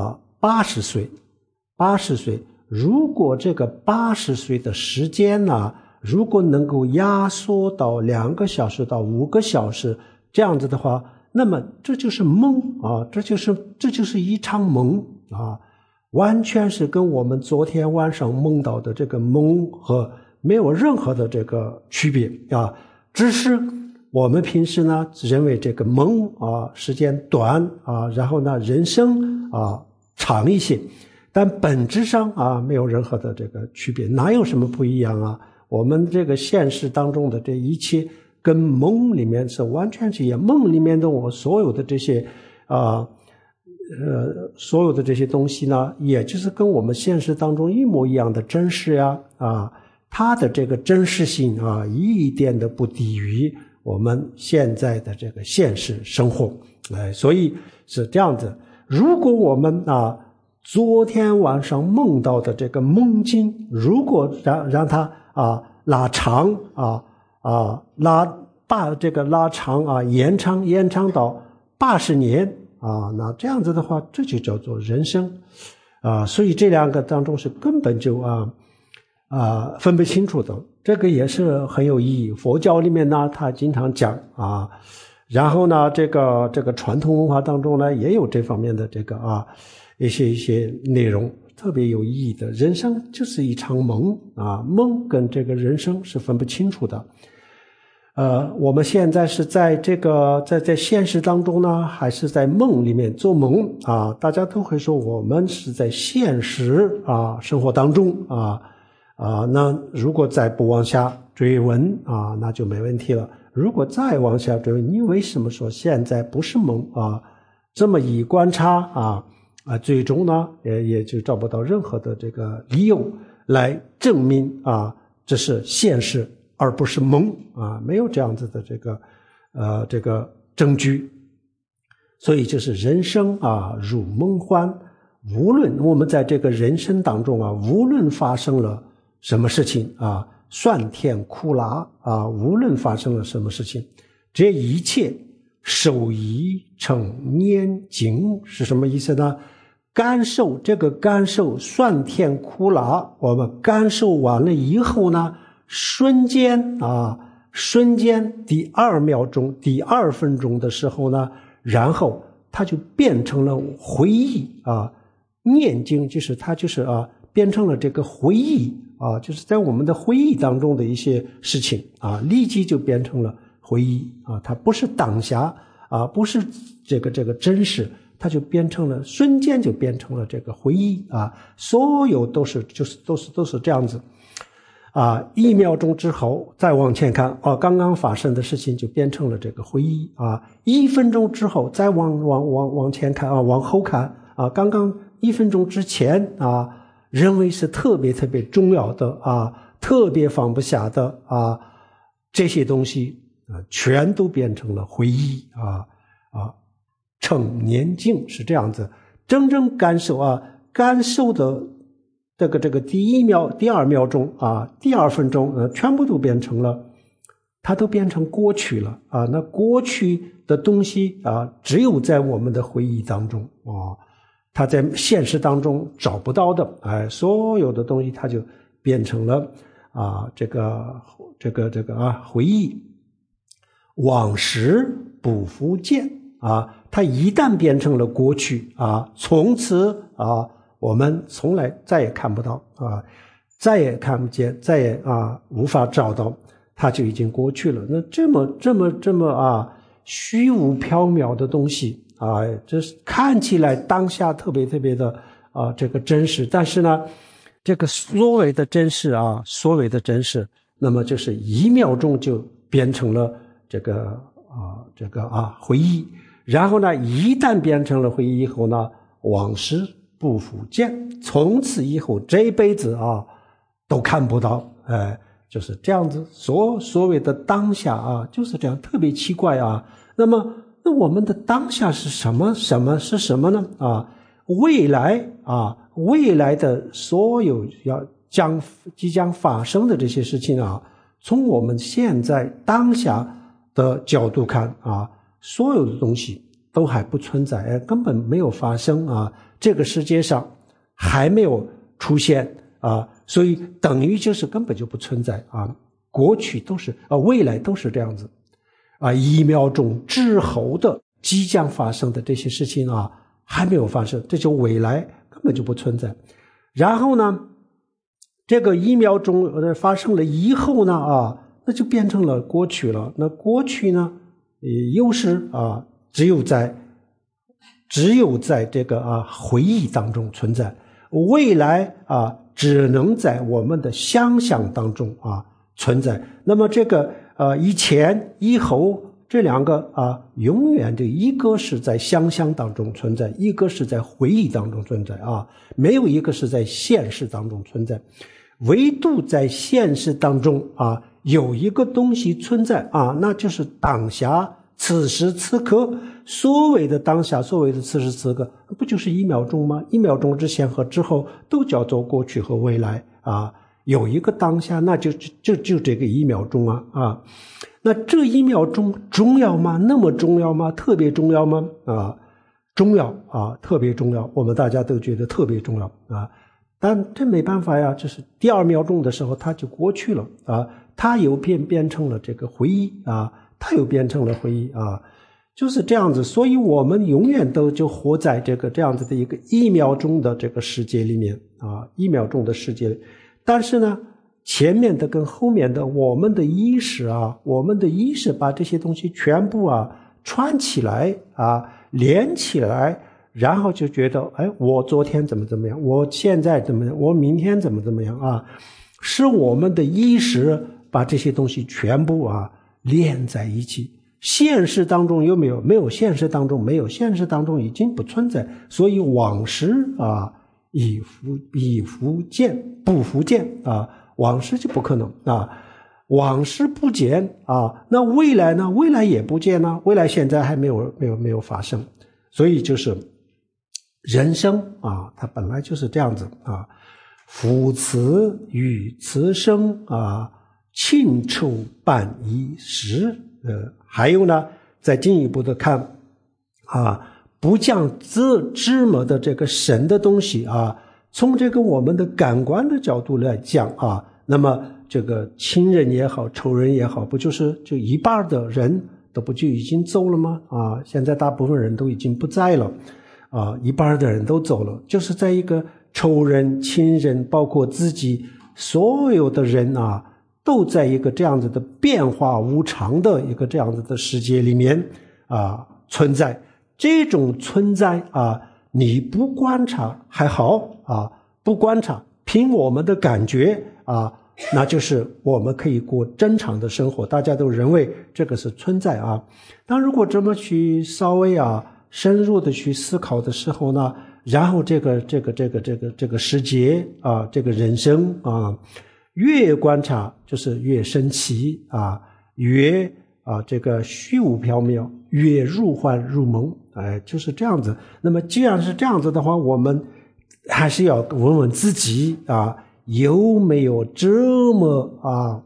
80岁，如果这个80岁的时间呢如果能够压缩到2个小时到5个小时这样子的话，那么这就是梦这就是一场梦完全是跟我们昨天晚上梦到的这个梦和没有任何的这个区别只是我们平时呢认为这个梦时间短然后呢人生长一些，但本质上没有任何的这个区别，哪有什么不一样我们这个现实当中的这一切跟梦里面是完全是一样，梦里面的我所有的这些所有的这些东西呢，也就是跟我们现实当中一模一样的真实它的这个真实性一点都不低于我们现在的这个现实生活所以是这样子。如果我们昨天晚上梦到的这个梦境，如果让它拉长拉长延长到80年那这样子的话，这就叫做人生所以这两个当中是根本就分不清楚的，这个也是很有意义。佛教里面呢，他经常讲然后呢，这个传统文化当中呢，也有这方面的这个一些内容，特别有意义的。人生就是一场梦梦跟这个人生是分不清楚的。我们现在是在这个在现实当中呢，还是在梦里面做梦大家都会说我们是在现实生活当中那如果再不往下追问那就没问题了。如果再往下追问，你为什么说现在不是梦这么一观察最终呢也就找不到任何的这个理由来证明这是现实而不是梦没有这样子的这个证据。所以就是人生如梦幻，无论我们在这个人生当中无论发生了什么事情酸甜苦辣无论发生了什么事情，这一切受益成年经是什么意思呢？感受，这个感受酸甜苦辣，我们感受完了以后呢，瞬间第2秒钟第2分钟的时候呢，然后它就变成了回忆念经就是它就是变成了这个回忆就是在我们的回忆当中的一些事情立即就变成了回忆它不是当下不是这个真实，它就变成了瞬间就变成了这个回忆所有都是这样子1秒钟之后再往前看刚刚发生的事情就变成了这个回忆1分钟之后再往前看往后看刚刚1分钟之前认为是特别特别重要的特别放不下的这些东西全都变成了回忆成年境是这样子，真正感受的这个第1秒第2秒钟第2分钟全部都变成了，它都变成过去了那过去的东西只有在我们的回忆当中它在现实当中找不到的所有的东西它就变成了这个回忆。往事不复见它一旦变成了过去从此我们从来再也看不到再也看不见，再也无法找到，它就已经过去了。那这么虚无缥缈的东西这是看起来当下特别特别的这个真实，但是呢这个所谓的真实那么就是1秒钟就变成了这个回忆，然后呢一旦变成了回忆以后呢，往事不复见，从此以后这一辈子都看不到就是这样子。所谓的当下就是这样，特别奇怪那我们的当下是什么呢未来的所有即将发生的这些事情从我们现在当下的角度看所有的东西都还不存在根本没有发生这个世界上还没有出现所以等于就是根本就不存在过去都是未来都是这样子1秒钟之后的即将发生的这些事情还没有发生，这就未来根本就不存在。然后呢这个1秒钟发生了以后呢那就变成了过去了。那过去呢又是只有在这个回忆当中存在，未来只能在我们的想象当中存在。那么这个以前以后这两个永远的一个是在想象当中存在，一个是在回忆当中存在没有一个是在现实当中存在。唯独在现实当中有一个东西存在那就是当下此时此刻。所谓的当下，所谓的此时此刻不就是1秒钟吗？1秒钟之前和之后都叫做过去和未来有一个当下，那就这个1秒钟那这1秒钟重要吗？那么重要吗？特别重要吗？重要特别重要，我们大家都觉得特别重要但这没办法呀，就是第2秒钟的时候它就过去了它又变成了这个回忆它又变成了回忆就是这样子。所以我们永远都就活在这样子的一个1秒钟的这个世界里面1秒钟的世界里。但是呢前面的跟后面的我们的意识把这些东西全部串起来连起来，然后就觉得我昨天怎么样，我现在怎么样，我明天怎么样是我们的意识把这些东西全部连在一起。现实当中有没有？没有。现实当中没有，现实当中已经不存在。所以往事不复见往事就不可能往事不见那未来呢？未来也不见未来现在还没有发生。所以就是人生它本来就是这样子夫此与此生情仇伴一时还有呢再进一步的看不降芝麻的这个神的东西从这个我们的感官的角度来讲那么这个亲人也好，仇人也好，不就一半的人都不就已经走了吗？现在大部分人都已经不在了一半的人都走了，就是在一个仇人、亲人，包括自己所有的人都在一个这样子的变化无常的一个这样子的世界里面存在。这种存在你不观察还好不观察，凭我们的感觉那就是我们可以过正常的生活，大家都认为这个是存在但如果这么去稍微深入的去思考的时候呢，然后这个世界这个人生越观察就是越神奇越这个虚无缥缈，越入幻入梦就是这样子。那么既然是这样子的话，我们还是要问问自己有没有这么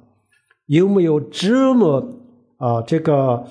这个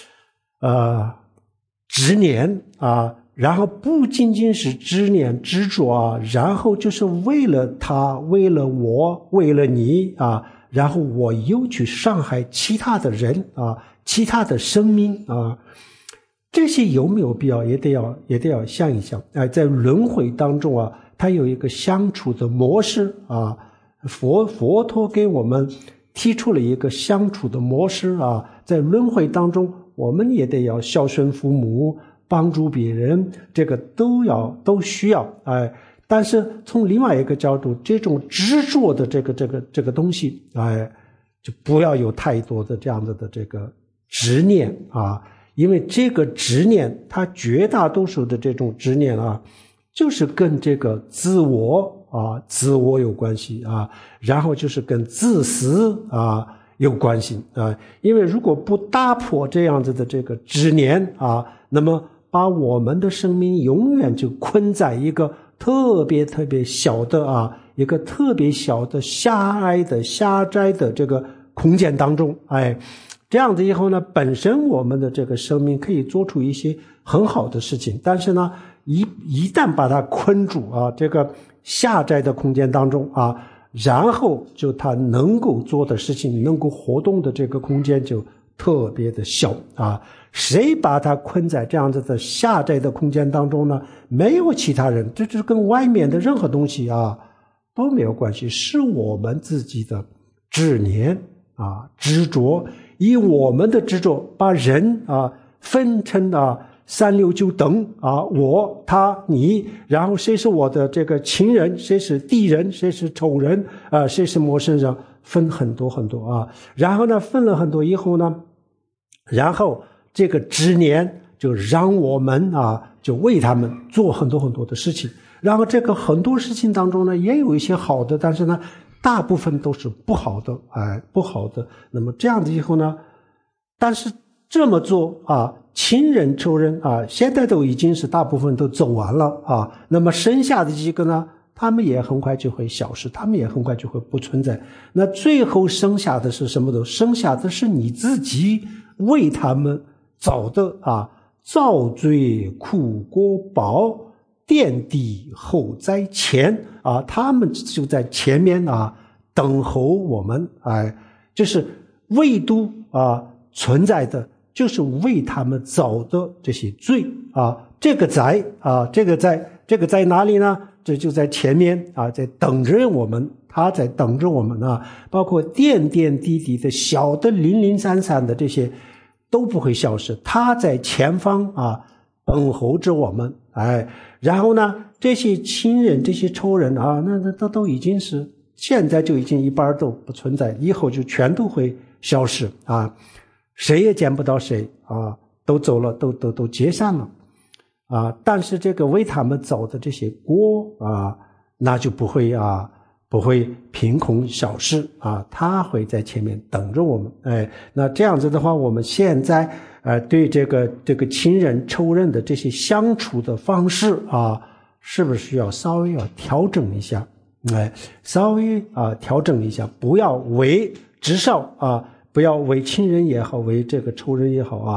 执念然后不仅仅是执念执着然后就是为了他，为了我，为了你然后我又去伤害其他的人其他的生命这些有没有必要也得要想一想在轮回当中它有一个相处的模式佛陀给我们提出了一个相处的模式在轮回当中我们也得要孝顺父母，帮助别人，这个都需要但是从另外一个角度，这种执着的这个东西就不要有太多的这样子的这个执念因为这个执念它绝大多数的这种执念就是跟这个自我有关系然后就是跟自私有关系因为如果不打破这样子的这个执念那么把我们的生命永远就困在一个特别特别小的一个特别小的狭窄的这个空间当中这样子以后呢，本身我们的这个生命可以做出一些很好的事情，但是呢一旦把它困住这个狭窄的空间当中然后就它能够做的事情，能够活动的这个空间就特别的小谁把它困在这样子的狭窄的空间当中呢？没有其他人，这就是跟外面的任何东西都没有关系，是我们自己的执念执着，以我们的执着把人分成三六九等我他你，然后谁是我的这个亲人，谁是敌人，谁是仇人谁是陌生人，分很多很多然后呢分了很多以后呢，然后这个执念就让我们就为他们做很多很多的事情，然后这个很多事情当中呢也有一些好的，但是呢大部分都是不好的不好的。那么这样子以后呢，但是这么做亲人仇人现在都已经是大部分都走完了那么剩下的几个呢，他们也很快就会消失，他们也很快就会不存在。那最后剩下的是什么？剩下的是你自己为他们造的造罪苦果报，奠地后在前他们就在前面等候我们就是唯独存在的就是为他们造的这些罪这个在哪里呢？这就在前面在等着我们，他在等着我们包括点点滴滴的小的零零散散的这些都不会消失，他在前方等候着我们然后呢这些亲人这些仇人那都已经是现在就已经一半都不存在，以后就全都会消失谁也见不到谁都走了，都解散了但是这个为他们走的这些锅那就不会凭空消失他会在前面等着我们那这样子的话，我们现在对这个亲人仇人的这些相处的方式是不是需要稍微要调整一下稍微调整一下，不要为至少不要为亲人也好，为这个仇人也好不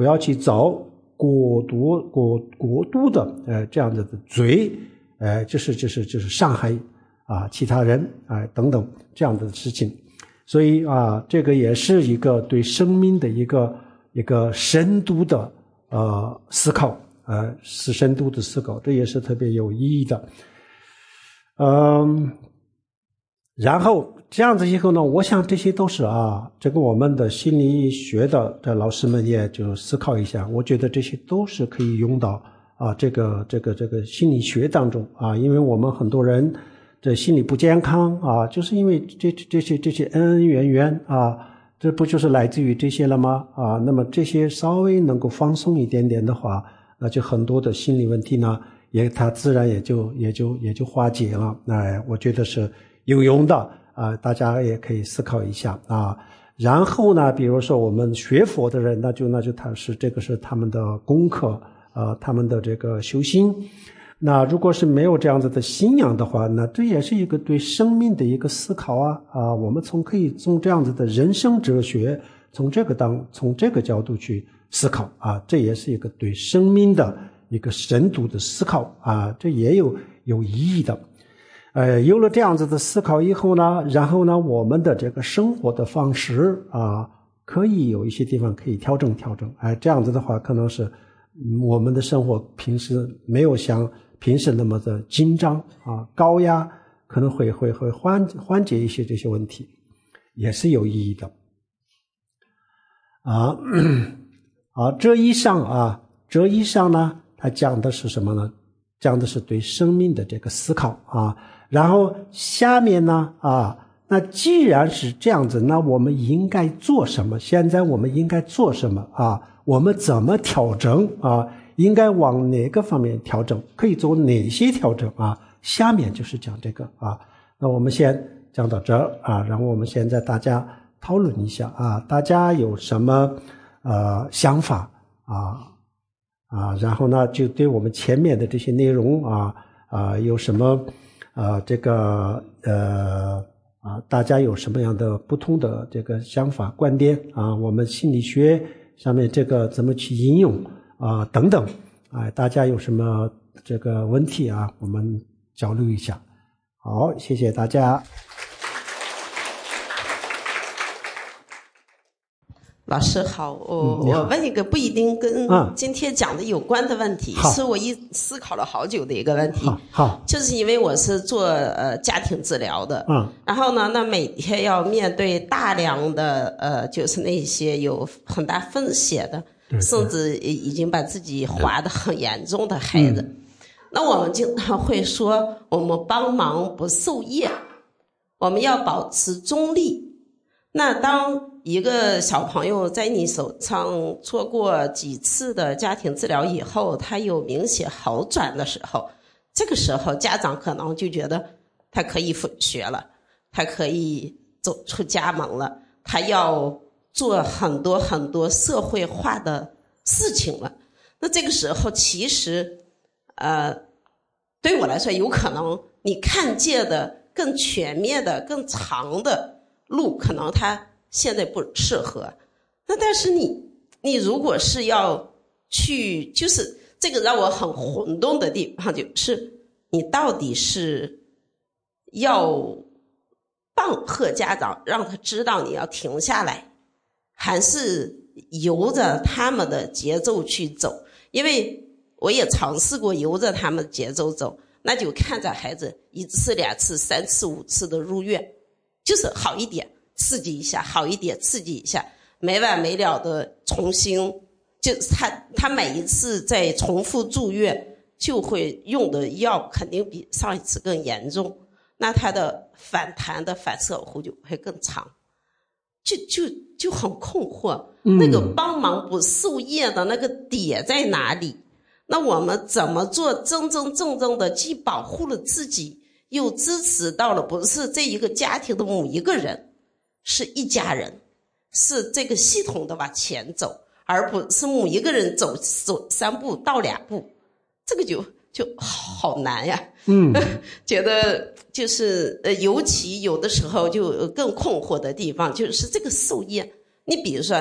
不要去找过度的这样子的罪，就是伤害其他人等等这样的事情。所以这个也是一个对生命的一个深度的思考，是深度的思考，这也是特别有意义的。然后这样子以后呢，我想这些都是这个我们的心理学的老师们也就思考一下，我觉得这些都是可以用到这个心理学当中因为我们很多人这心理不健康就是因为这些恩恩怨怨这不就是来自于这些了吗？那么这些稍微能够放松一点点的话，那就很多的心理问题呢，它自然也就化解了。我觉得是有用的大家也可以思考一下然后呢，比如说我们学佛的人，那就这个是他们的功课他们的这个修心。那如果是没有这样子的信仰的话，那这也是一个对生命的一个思考我们可以从这样子的人生哲学，从这个角度去思考这也是一个对生命的一个深度的思考这也有意义的。有了这样子的思考以后呢，然后呢，我们的这个生活的方式可以有一些地方可以调整，这样子的话，可能是我们的生活平时没有像平时那么的紧张高压，可能会缓解一些这些问题，也是有意义的这以上呢，它讲的是什么呢？讲的是对生命的这个思考然后下面呢那既然是这样子，那我们应该做什么？现在我们应该做什么我们怎么调整应该往哪个方面调整？可以做哪些调整下面就是讲这个那我们先讲到这儿然后我们现在大家讨论一下大家有什么想法然后呢，就对我们前面的这些内容有什么大家有什么样的不同的这个想法观点我们心理学上面这个怎么去应用等等大家有什么这个问题我们交流一下。好，谢谢大家。 老师好，我问一个不一定跟今天讲的有关的问题，是我思考了好久的一个问题。 好， 就是因为我是做家庭治疗的，然后呢，那每天要面对大量的就是那些有很大风险的，甚至已经把自己划得很严重的孩子。那我们经常会说，我们帮忙不受业，我们要保持中立。那当一个小朋友在你手上做过几次的家庭治疗以后，他有明显好转的时候，这个时候家长可能就觉得他可以复学了，他可以走出家门了，他要做很多很多社会化的事情了。那这个时候其实对我来说，有可能你看见的更全面的更长的路，可能他现在不适合。那但是你如果是要去，就是这个让我很混沌的地方，就是你到底是要棒喝家长让他知道你要停下来，还是由着他们的节奏去走？因为我也尝试过由着他们的节奏走，那就看着孩子1次2次3次5次的入院，就是好一点刺激一下，好一点刺激一下，没完没了的重新，就他每一次在重复住院就会用的药肯定比上一次更严重，那他的反弹的反射弧就会更长，就很困惑，那个帮忙不受业的那个点在哪里？那我们怎么做真真正正的既保护了自己，又支持到了不是这一个家庭的某一个人，是一家人，是这个系统的往前走，而不是某一个人走3步到2步，这个就好难呀。觉得就是尤其有的时候就更困惑的地方就是这个受业。你比如说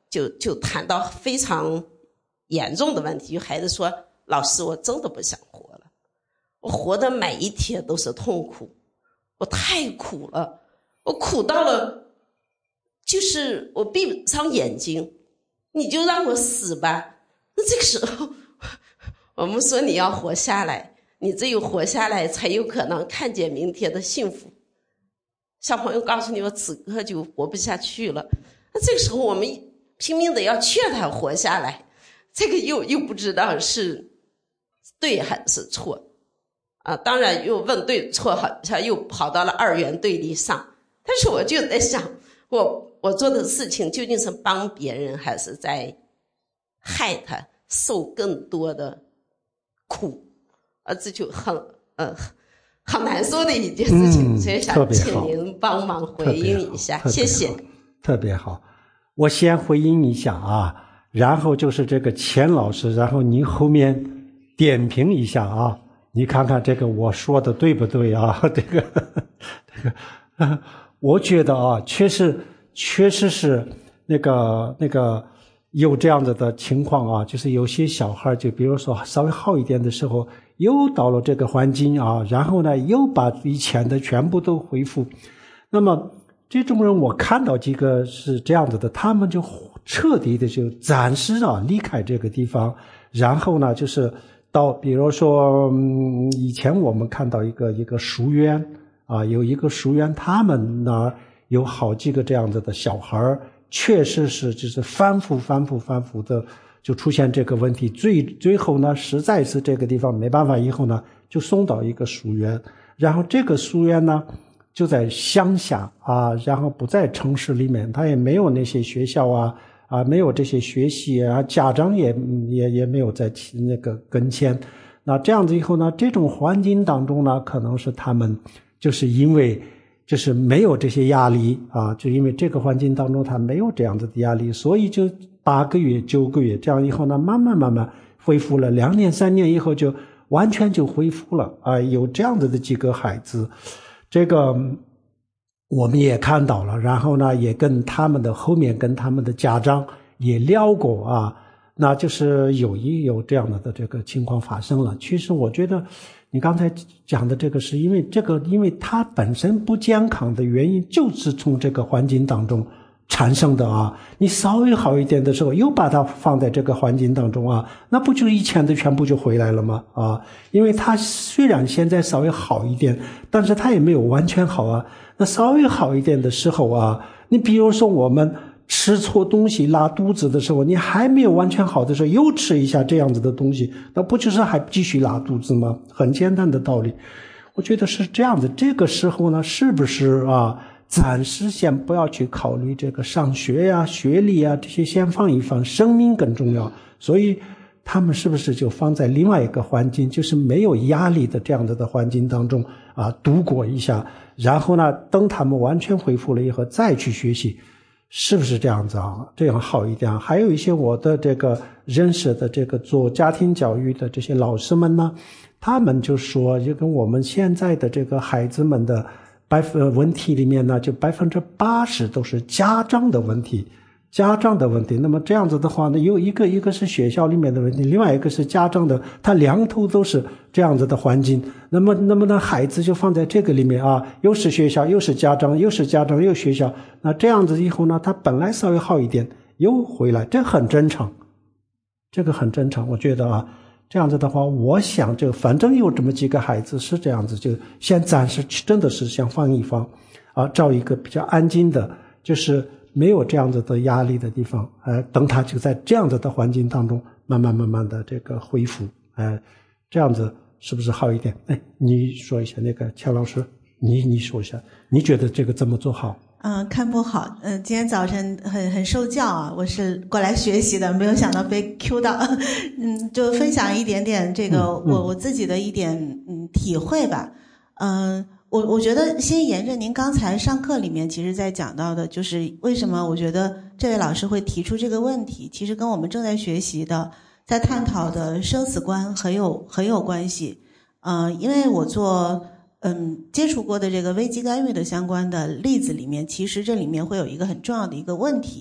就谈到非常严重的问题，就孩子说老师我真的不想活了，我活的每一天都是痛苦，我太苦了，我苦到了就是我闭不上眼睛，你就让我死吧。那这个时候我们说你要活下来，你只有活下来才有可能看见明天的幸福。小朋友告诉你我此刻就活不下去了，那这个时候我们拼命的要劝他活下来，这个又不知道是对还是错啊。当然又问对错，好像又跑到了二元对立上。但是我就在想，我做的事情究竟是帮别人还是在害他受更多的苦啊，这就很难说的一件事情，所以想请您帮忙回应一下，谢谢。 特别好，我先回应一下啊，然后就是这个钱老师，然后您后面点评一下啊，你看看这个我说的对不对啊？这个，我觉得啊，确实是那个有这样子的情况啊，就是有些小孩就比如说稍微好一点的时候，又到了这个环境啊，然后呢又把以前的全部都恢复。那么这种人我看到几个是这样子的，他们就彻底的就暂时离开这个地方，然后呢就是到比如说以前我们看到一个书院啊，有一个书院，他们呢有好几个这样子的小孩，确实是就是反复的就出现这个问题，最后呢实在是这个地方没办法，以后呢就送到一个书院，然后这个书院呢就在乡下啊，然后不在城市里面，他也没有那些学校啊没有这些学习啊，家长也没有在那个跟前。那这样子以后呢，这种环境当中呢，可能是他们就是因为就是没有这些压力啊，就因为这个环境当中他没有这样子的压力，所以就8个月9个月这样以后呢，慢慢恢复了，2年3年以后就完全就恢复了啊，有这样子的几个孩子。这个我们也看到了，然后呢也跟他们的后面跟他们的家长也聊过啊，那就是有这样的这个情况发生了。其实我觉得你刚才讲的这个是因为他本身不健康的原因就是从这个环境当中产生的啊，你稍微好一点的时候又把它放在这个环境当中啊，那不就以前的全部就回来了吗？啊，因为他虽然现在稍微好一点，但是他也没有完全好啊。那稍微好一点的时候啊，你比如说我们吃错东西拉肚子的时候，你还没有完全好的时候又吃一下这样子的东西，那不就是还继续拉肚子吗？很简单的道理，我觉得是这样子。这个时候呢，是不是啊？暂时先不要去考虑这个上学呀、学历啊这些，先放一放，生命更重要。所以他们是不是就放在另外一个环境，就是没有压力的这样子的环境当中啊，度过一下，然后呢，等他们完全恢复了以后再去学习，是不是这样子啊？这样好一点。还有一些我的这个认识的这个做家庭教育的这些老师们呢，他们就说，就跟我们现在的这个孩子们的问题里面呢，就80%都是家长的问题。那么这样子的话呢，有一个是学校里面的问题，另外一个是家长的，他两头都是这样子的环境。那么呢，孩子就放在这个里面啊，又是学校，又是家长，又学校。那这样子以后呢，他本来稍微好一点，又回来，这很正常。我觉得啊。这样子的话，我想就反正有这么几个孩子是这样子，就先暂时真的是先放一放啊，找一个比较安静的，就是没有这样子的压力的地方，等他就在这样子的环境当中慢慢的这个恢复，这样子是不是好一点？你说一下那个钱老师，你说一下，你觉得这个怎么做好？ 看不好。今天早晨很受教啊，我是过来学习的，没有想到被 Q 到。就分享一点点这个我自己的一点体会吧。我觉得先沿着您刚才上课里面其实在讲到的，就是为什么我觉得这位老师会提出这个问题，其实跟我们正在学习的在探讨的生死观很有关系。因为我做接触过的这个危机干预的相关的例子里面，其实这里面会有一个很重要的一个问题，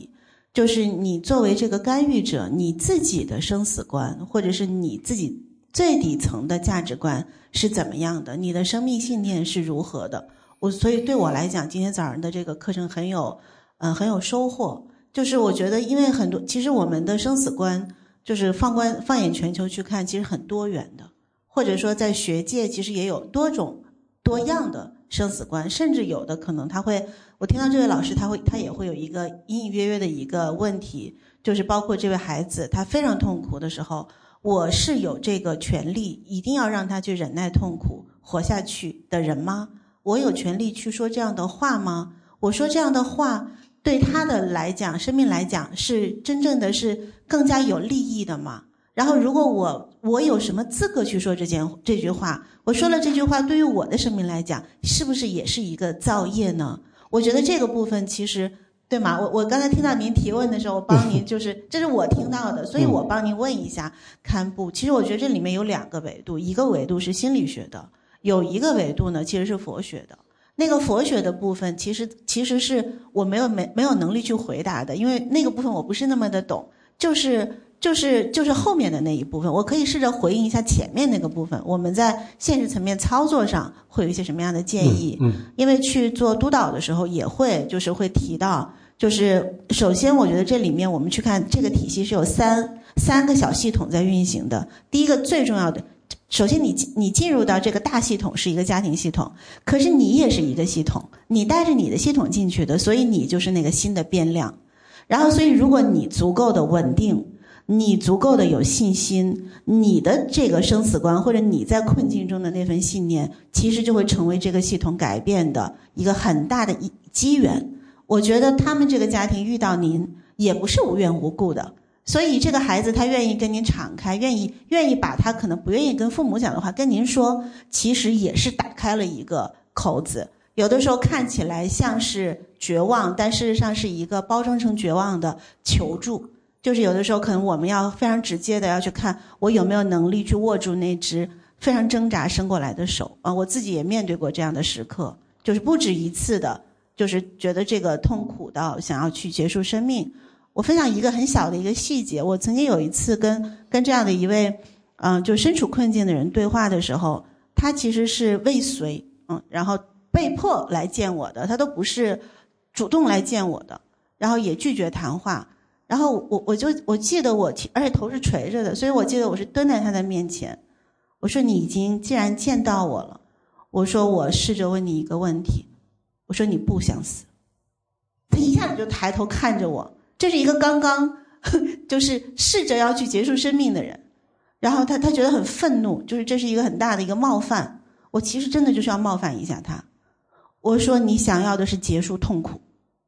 就是你作为这个干预者，你自己的生死观，或者是你自己最底层的价值观是怎么样的，你的生命信念是如何的。所以对我来讲，今天早上的这个课程很有收获。就是我觉得因为很多，其实我们的生死观就是放眼全球去看，其实很多元的，或者说在学界其实也有多种多样的生死观，甚至有的可能我听到这位老师他也会有一个隐隐约约的一个问题，就是包括这位孩子他非常痛苦的时候，我是有这个权利一定要让他去忍耐痛苦活下去的人吗？我有权利去说这样的话吗？我说这样的话对他的来讲，生命来讲是真正的是更加有利益的吗？然后如果我有什么资格去说这句话？我说了这句话对于我的生命来讲是不是也是一个造业呢？我觉得这个部分其实对吗？我刚才听到您提问的时候，我帮您就是这是我听到的，所以我帮您问一下堪布。其实我觉得这里面有2个维度，一个维度是心理学的，有一个维度呢其实是佛学的。那个佛学的部分其实是我没有能力去回答的，因为那个部分我不是那么的懂，就是后面的那一部分，我可以试着回应一下前面那个部分。我们在现实层面操作上会有一些什么样的建议？因为去做督导的时候也会提到，就是首先我觉得这里面我们去看这个体系是有三个小系统在运行的。第一个最重要的，首先你进入到这个大系统是一个家庭系统，可是你也是一个系统，你带着你的系统进去的，所以你就是那个新的变量。然后所以如果你足够的稳定，你足够的有信心，你的这个生死观或者你在困境中的那份信念，其实就会成为这个系统改变的一个很大的机缘。我觉得他们这个家庭遇到您也不是无缘无故的，所以这个孩子他愿意跟您敞开，愿意把他可能不愿意跟父母讲的话跟您说，其实也是打开了一个口子。有的时候看起来像是绝望，但事实上是一个包装成绝望的求助。就是有的时候可能我们要非常直接的要去看我有没有能力去握住那只非常挣扎伸过来的手啊！我自己也面对过这样的时刻，就是不止一次的，就是觉得这个痛苦到想要去结束生命。我分享一个很小的一个细节，我曾经有一次跟这样的一位就身处困境的人对话的时候，他其实是未遂然后被迫来见我的，他都不是主动来见我的，然后也拒绝谈话。然后我记得而且头是垂着的，所以我记得我是蹲在他的面前，我说你既然见到我了，我说我试着问你一个问题，我说你不想死？他一下子就抬头看着我，这是一个刚刚就是试着要去结束生命的人，然后他觉得很愤怒，就是这是一个很大的一个冒犯。我其实真的就是要冒犯一下他，我说你想要的是结束痛苦，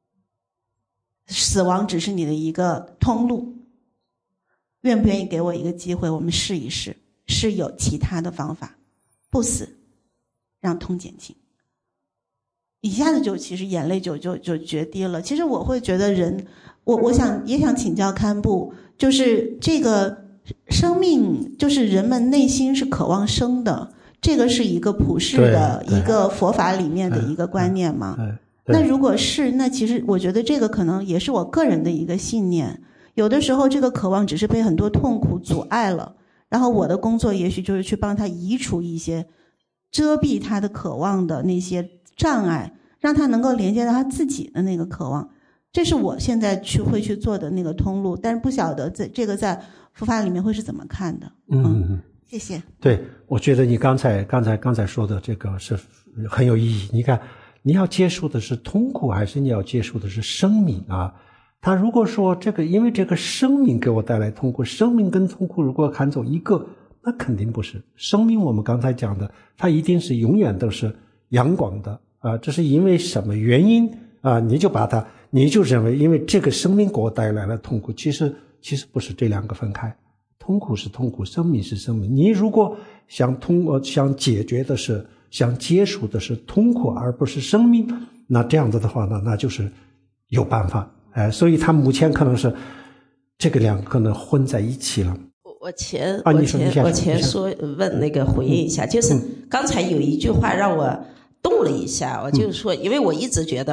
死亡只是你的一个通路，愿不愿意给我一个机会，我们试一试，是有其他的方法，不死让痛减轻。一下子其实眼泪就决堤了。其实我会觉得人，我也想请教堪布，就是这个生命，就是人们内心是渴望生的，这个是一个普世的一个佛法里面的一个观念吗？那如果是，那其实我觉得这个可能也是我个人的一个信念。有的时候这个渴望只是被很多痛苦阻碍了，然后我的工作也许就是去帮他移除一些遮蔽他的渴望的那些障碍，让他能够连接到他自己的那个渴望。这是我现在会去做的那个通路，但是不晓得这个在佛法里面会是怎么看的。谢谢。对，我觉得你刚才说的这个是很有意义。你看，你要接受的是痛苦，还是你要接受的是生命啊？他如果说因为这个生命给我带来痛苦，生命跟痛苦如果看走一个，那肯定不是。生命我们刚才讲的，它一定是永远都是阳光的啊。这是因为什么原因啊？你就认为因为这个生命给我带来了痛苦，其实不是这两个分开。痛苦是痛苦，生命是生命。你如果想解决的是，想结束的是痛苦而不是生命，那这样子的话呢，那就是有办法。所以他目前可能是这个两个可能混在一起了。我前说问那个回应一下，就是刚才有一句话让我动了一下，我就是说，因为我一直觉得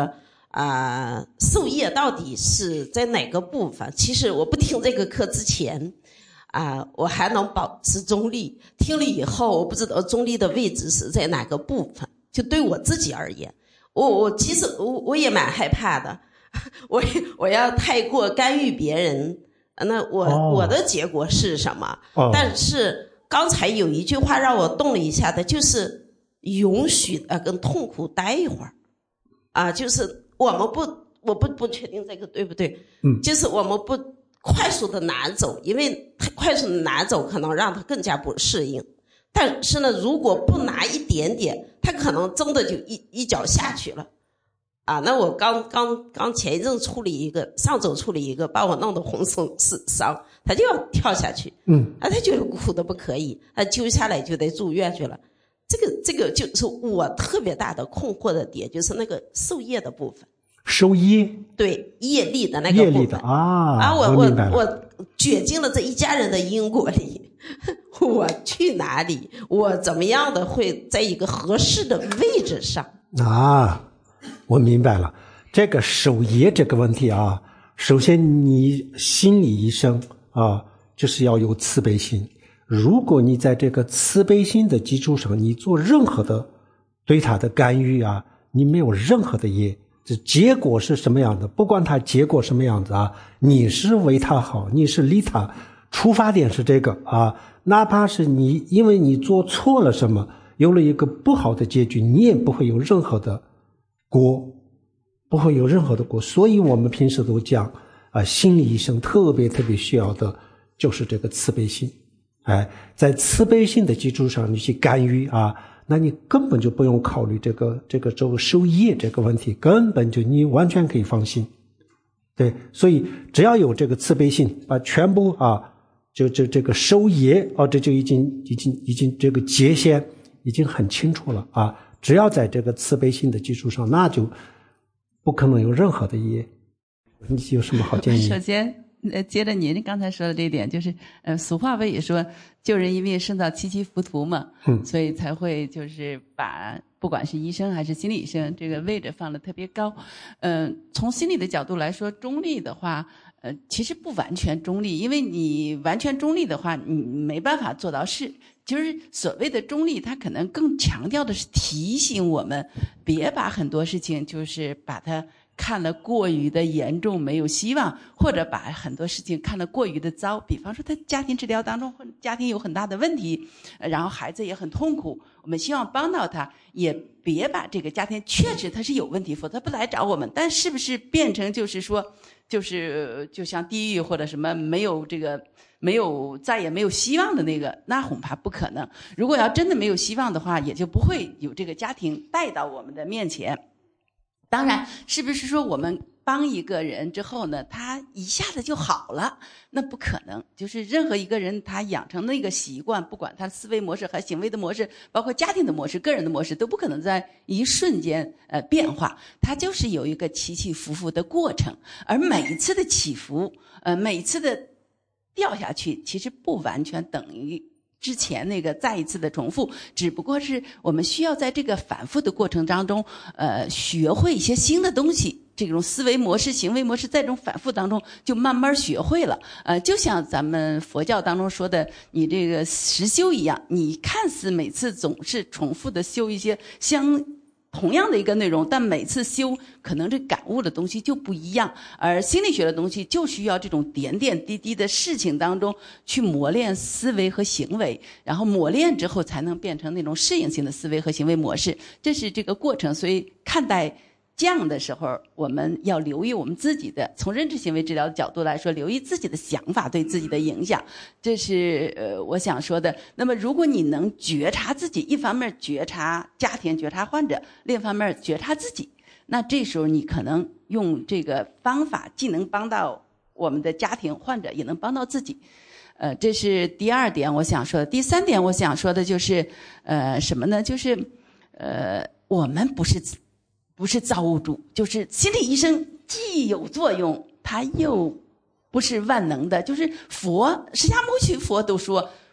授业到底是在哪个部分？其实我不听这个课之前我还能保持中立，听了以后我不知道中立的位置是在哪个部分。就对我自己而言，我其实我也蛮害怕的，我要太过干预别人，那我的结果是什么？但是刚才有一句话让我动了一下的，就是允许跟痛苦待一会儿就是我不确定这个对不对，就是我们不快速的拿走，因为太快速的拿走可能让他更加不适应。但是呢，如果不拿一点点，他可能真的就一脚下去了那我刚前一阵处理一个，上周处理一个，把我弄得浑身是伤，他就要跳下去，他觉得苦的不可以，他揪下来就得住院去了。这个就是我特别大的困惑的点，就是那个授业的部分。 授业？ 对，业力的那个部分。业力的我卷进了这一家人的因果里，我去哪里？我怎么样的会在一个合适的位置上？ 我明白了，这个授业这个问题首先你心理医生就是要有慈悲心。如果你在这个慈悲心的基础上，你做任何的对他的干预你没有任何的业，这结果是什么样的，不管他结果什么样子你是为他好，你是利他，出发点是这个哪怕是你因为你做错了什么，有了一个不好的结局，你也不会有任何的锅，不会有任何的锅。所以我们平时都讲心理医生特别需要的就是这个慈悲心。在慈悲心的基础上你去干预那你根本就不用考虑这个授业这个问题，根本就你完全可以放心。对，所以只要有这个慈悲心，把全部就这个授业这就已经这个界限已经很清楚了只要在这个慈悲心的基础上，那就不可能有任何的业。你有什么好建议？ 首先接着您刚才说的这一点，就是俗话不也说救人一命胜造七级浮屠嘛，所以才会就是把不管是医生还是心理医生这个位置放得特别高。从心理的角度来说，中立的话其实不完全中立，因为你完全中立的话你没办法做到事。就是所谓的中立，它可能更强调的是提醒我们别把很多事情就是把它看得过于的严重，没有希望，或者把很多事情看得过于的糟。比方说他家庭治疗当中家庭有很大的问题，然后孩子也很痛苦，我们希望帮到他，也别把这个家庭确实他是有问题，否则不来找我们，但是不是变成就是说就像地狱或者什么再也没有希望的那个，那恐怕不可能。如果要真的没有希望的话，也就不会有这个家庭带到我们的面前。当然是不是说我们帮一个人之后呢，他一下子就好了，那不可能。就是任何一个人他养成那个习惯，不管他思维模式和行为的模式，包括家庭的模式、个人的模式，都不可能在一瞬间变化，它就是有一个起起伏伏的过程。而每一次的起伏每一次的掉下去，其实不完全等于之前那个再一次的重复，只不过是我们需要在这个反复的过程当中学会一些新的东西。这种思维模式、行为模式在这种反复当中就慢慢学会了。就像咱们佛教当中说的，你这个实修一样，你看似每次总是重复的修一些同样的一个内容，但每次修可能这感悟的东西就不一样。而心理学的东西就需要这种点点滴滴的事情当中去磨练思维和行为，然后磨练之后才能变成那种适应性的思维和行为模式，这是这个过程。所以看待这样的时候，我们要留意我们自己的，从认知行为治疗的角度来说，留意自己的想法对自己的影响，这是我想说的。那么如果你能觉察自己，一方面觉察家庭、觉察患者，另一方面觉察自己，那这时候你可能用这个方法既能帮到我们的家庭患者，也能帮到自己。这是第二点我想说的。第三点我想说的就是什么呢？就是我们不是造物主，就是心理医生既有作用，他又不是万能的。就是释迦牟尼佛都说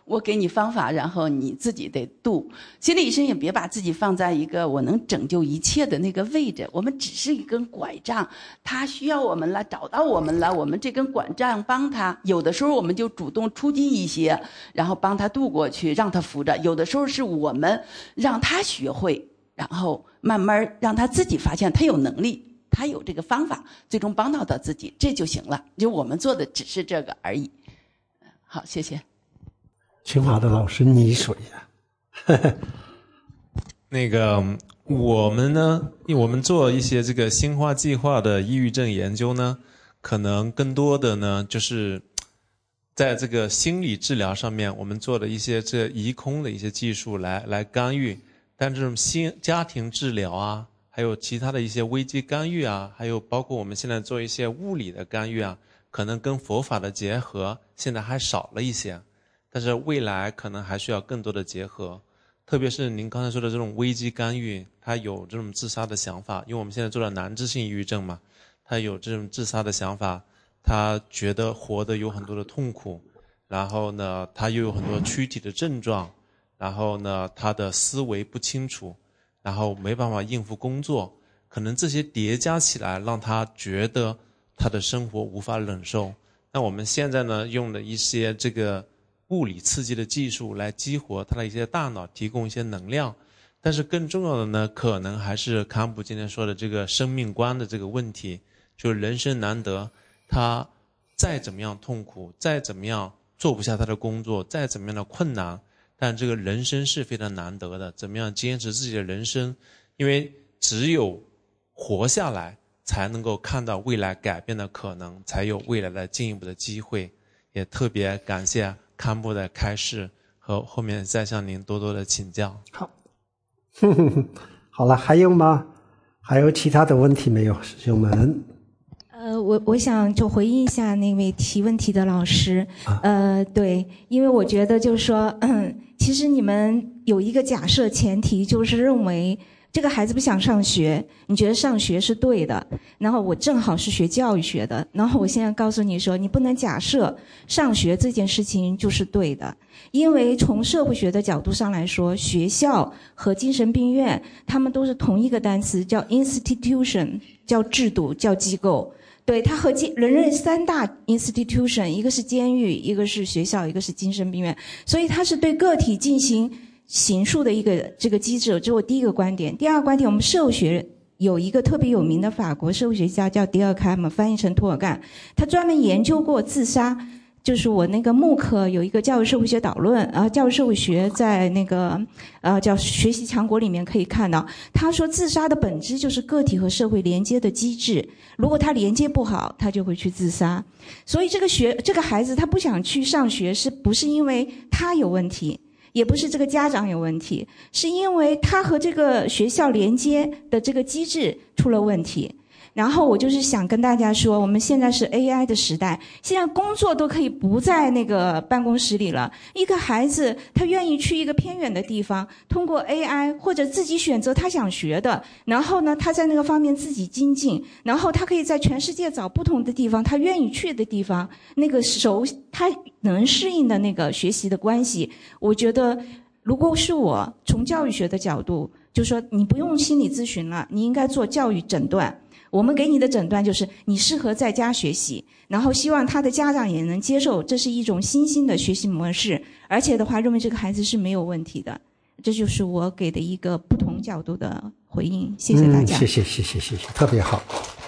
我给你方法，然后你自己得度。心理医生也别把自己放在一个我能拯救一切的那个位置，我们只是一根拐杖，他需要我们了，找到我们了，我们这根拐杖帮他。有的时候我们就主动出击一些，然后帮他渡过去，让他扶着。有的时候是我们让他学会，然后慢慢让他自己发现他有能力，他有这个方法，最终帮到他自己，这就行了。就我们做的只是这个而已。好，谢谢。 清华的老师你说一下。 那个我们呢，我们做一些这个新化计划的抑郁症研究呢，可能更多的呢就是在这个心理治疗上面，我们做了一些这移空的一些技术来干预，但这种家庭治疗啊，还有其他的一些危机干预啊，还有包括我们现在做一些物理的干预啊，可能跟佛法的结合现在还少了一些，但是未来可能还需要更多的结合。特别是您刚才说的这种危机干预，他有这种自杀的想法，因为我们现在做了难治性抑郁症嘛，他有这种自杀的想法，他觉得活得有很多的痛苦，然后呢他又有很多躯体的症状，然后呢他的思维不清楚，然后没办法应付工作，可能这些叠加起来让他觉得他的生活无法忍受。那我们现在呢用了一些这个物理刺激的技术来激活他的一些大脑，提供一些能量。但是更重要的呢，可能还是康普今天说的这个生命观的这个问题，就是人生难得，他再怎么样痛苦，再怎么样做不下他的工作，再怎么样的困难，但这个人生是非常难得的，怎么样坚持自己的人生，因为只有活下来才能够看到未来改变的可能，才有未来的进一步的机会。也特别感谢康普的开示，和后面再向您多多的请教。 好，好了，还有吗？还有其他的问题没有，师兄们？ 我想就回应一下那位提问题的老师。对，因为我觉得就是说，其实你们有一个假设前提，就是认为这个孩子不想上学，你觉得上学是对的，然后我正好是学教育学的，然后我现在告诉你说，你不能假设上学这件事情就是对的，因为从社会学的角度上来说，学校和精神病院他们都是同一个单词，叫 institution， 叫制度，叫机构。对，它和人类三大 institution， 一个是监狱，一个是学校，一个是精神病院，所以它是对个体进行刑诉的一个这个机制，这是我第一个观点。第二个观点，我们社会学有一个特别有名的法国社会学家叫迪尔开姆，翻译成托尔干，他专门研究过自杀。就是我那个慕课有一个教育社会学导论，教育社会学在那个叫学习强国里面可以看到，他说自杀的本质就是个体和社会连接的机制，如果他连接不好，他就会去自杀。所以这个孩子他不想去上学，是不是因为他有问题，也不是这个家长有问题，是因为他和这个学校连接的这个机制出了问题。然后我就是想跟大家说，我们现在是 AI 的时代，现在工作都可以不在那个办公室里了。一个孩子他愿意去一个偏远的地方，通过 AI 或者自己选择他想学的，然后呢他在那个方面自己精进，然后他可以在全世界找不同的地方，他愿意去的地方，那个他能适应的那个学习的关系。我觉得如果是我从教育学的角度，就说你不用心理咨询了，你应该做教育诊断。我们给你的诊断就是你适合在家学习，然后希望他的家长也能接受这是一种新兴的学习模式，而且的话认为这个孩子是没有问题的。这就是我给的一个不同角度的回应，谢谢大家。 谢谢，特别好。